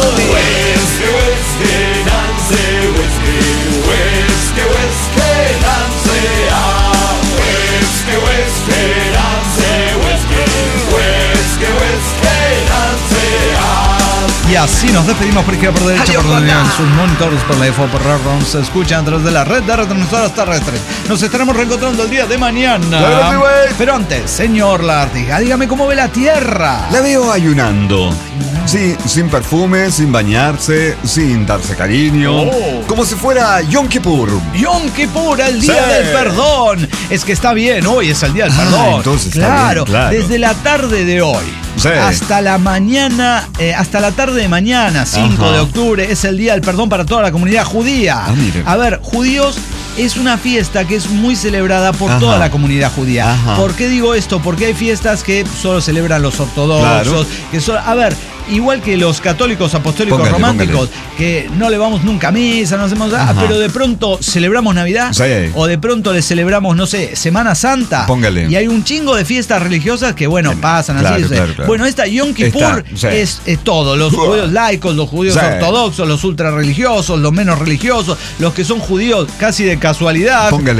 No. Y así nos despedimos por izquierda, por derecha, por donde sus monitores, por la F O, por Rarron, se escuchan a través de la red de retransmisoras terrestres. Nos estaremos reencontrando el día de mañana. Pero antes, señor Lagartija, dígame cómo ve la Tierra. La veo ayunando. Sí, sin perfume, sin bañarse, sin darse cariño. Oh. Como si fuera Yom Kippur. Yom Kippur, el día Sí. del perdón. Es que está bien, hoy es el día del Ah, perdón. entonces está claro, bien, claro. desde la tarde de hoy. Sí. Hasta la mañana, eh, hasta la tarde de mañana, cinco Ajá. de octubre, es el día del perdón para toda la comunidad judía. Ah, mire. A ver, judíos es una fiesta que es muy celebrada por Ajá. toda la comunidad judía. Ajá. ¿Por qué digo esto? Porque hay fiestas que solo celebran los ortodoxos. Claro. Que solo, a ver, igual que los católicos apostólicos Póngale, románticos, que no le vamos nunca a misa, no hacemos nada, Ajá. pero de pronto celebramos Navidad. Sí. O de pronto le celebramos, no sé, Semana Santa. Póngale. Y hay un chingo de fiestas religiosas que, bueno, pasan Claro, así. claro, claro. Bueno, esta Yom Kippur Está, sí. es, es todo. Los Uah. judíos laicos, los judíos Sí. ortodoxos, los ultra religiosos, los menos religiosos, los que son judíos casi de casualidad. Póngale.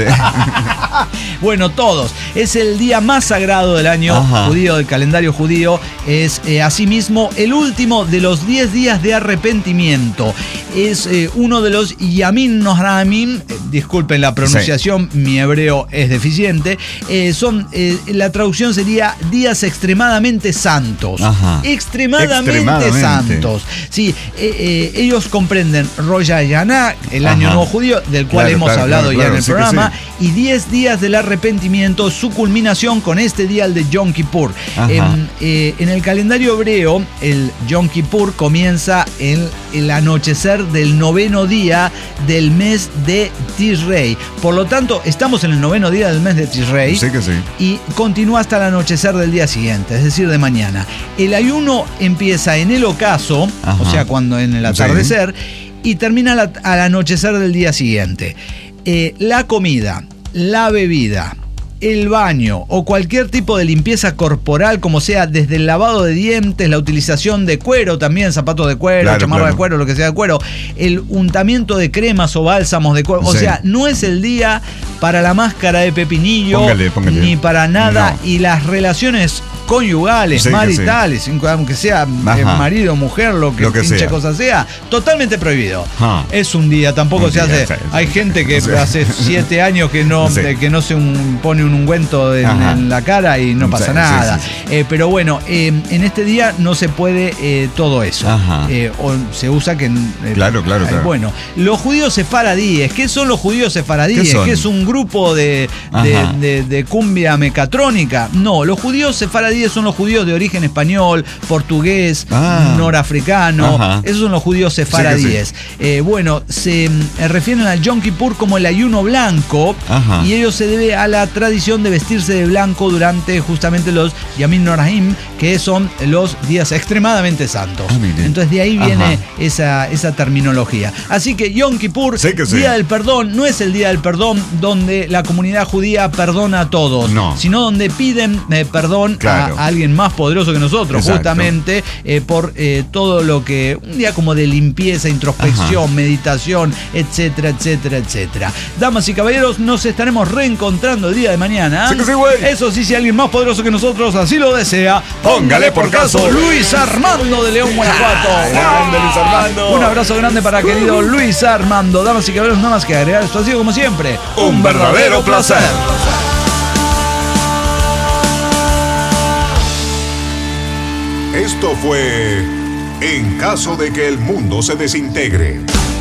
Bueno, todos. Es el día más sagrado del año Ajá. judío, del calendario judío. Es eh, asimismo el último de los diez días de arrepentimiento. Es eh, uno de los Yamin Noramim. Eh, disculpen la pronunciación, mi hebreo es deficiente. Eh, son, eh, la traducción sería días extremadamente santos. Ajá. Extremadamente, Extremadamente. santos. Sí, eh, eh, ellos comprenden Rosh Hashanah, el año Ajá. nuevo judío, del cual Claro, hemos claro, hablado claro, ya en claro, el sí que programa, sí. y diez días del arrepentimiento, su culminación con este día, el de Yom Kippur. Ajá. En, eh, en el calendario hebreo, el Yom Kippur comienza en el anochecer del noveno día del mes de Tishrei. Por lo tanto, estamos en el noveno día del mes de Tishrei. Sí que sí. Y continúa hasta el anochecer del día siguiente, es decir, de mañana. El ayuno empieza en el ocaso, Ajá. o sea, cuando en el Sí. atardecer, y termina al, al anochecer del día siguiente. Eh, la comida, la bebida, el baño o cualquier tipo de limpieza corporal, como sea desde el lavado de dientes, la utilización de cuero, también zapatos de cuero, Claro, chamarra claro. de cuero, lo que sea de cuero, el untamiento de cremas o bálsamos de cuero, o Sí. sea, no es el día para la máscara de pepinillo, Póngale, póngale. ni para nada, No. y las relaciones conyugales, Sí, que maritales, aunque sea eh, Ajá. marido, mujer, lo que, Lo que pinche sea. cosa sea, totalmente prohibido. Ah. Es un día, tampoco Un se día, hace. sí, Hay sí. gente que Sí. hace siete años que no, Sí. eh, que no se un- pone un ungüento en, Ajá. en la cara y no pasa Sí, sí, nada. sí, Eh, pero bueno, eh, en este día no se puede eh, todo eso. Ajá. Eh, o se usa que. eh, Claro, claro, eh, claro. Bueno, los judíos sefaradíes. ¿Qué son los judíos sefaradíes? ¿Qué son? ¿Qué es un grupo de, de, Ajá. de- de cumbia mecatrónica? No, los judíos sefaradíes son los judíos de origen español, portugués, Ah. norafricano. Ajá. Esos son los judíos sefaradíes. Eh, bueno, se mm, refieren al Yom Kippur como el ayuno blanco. Ajá. Y ello se debe a la tradición de vestirse de blanco durante justamente los Yamin Noraim, que son los días extremadamente santos. Ah, mire. Entonces de ahí viene Ajá. esa, esa terminología. Así que Yom Kippur, Sí que sí. Día del Perdón, no es el Día del Perdón donde la comunidad judía perdona a todos, No. sino donde piden eh, perdón Claro. a, a alguien más poderoso que nosotros, Exacto. justamente eh, por eh, todo lo que, un día como de limpieza, introspección, Ajá. meditación, etcétera, etcétera, etcétera. Damas y caballeros, nos estaremos reencontrando el día de mañana. Sí que sí, güey. Eso sí, si alguien más poderoso que nosotros así lo desea, Póngale por caso. Luis Armando de León, Guanajuato. Grande Luis Armando. Un abrazo grande para querido Luis Armando. Damas y caballeros, nada más que agregar. Esto ha sido como siempre Un verdadero placer. Esto fue En caso de que el mundo se desintegre.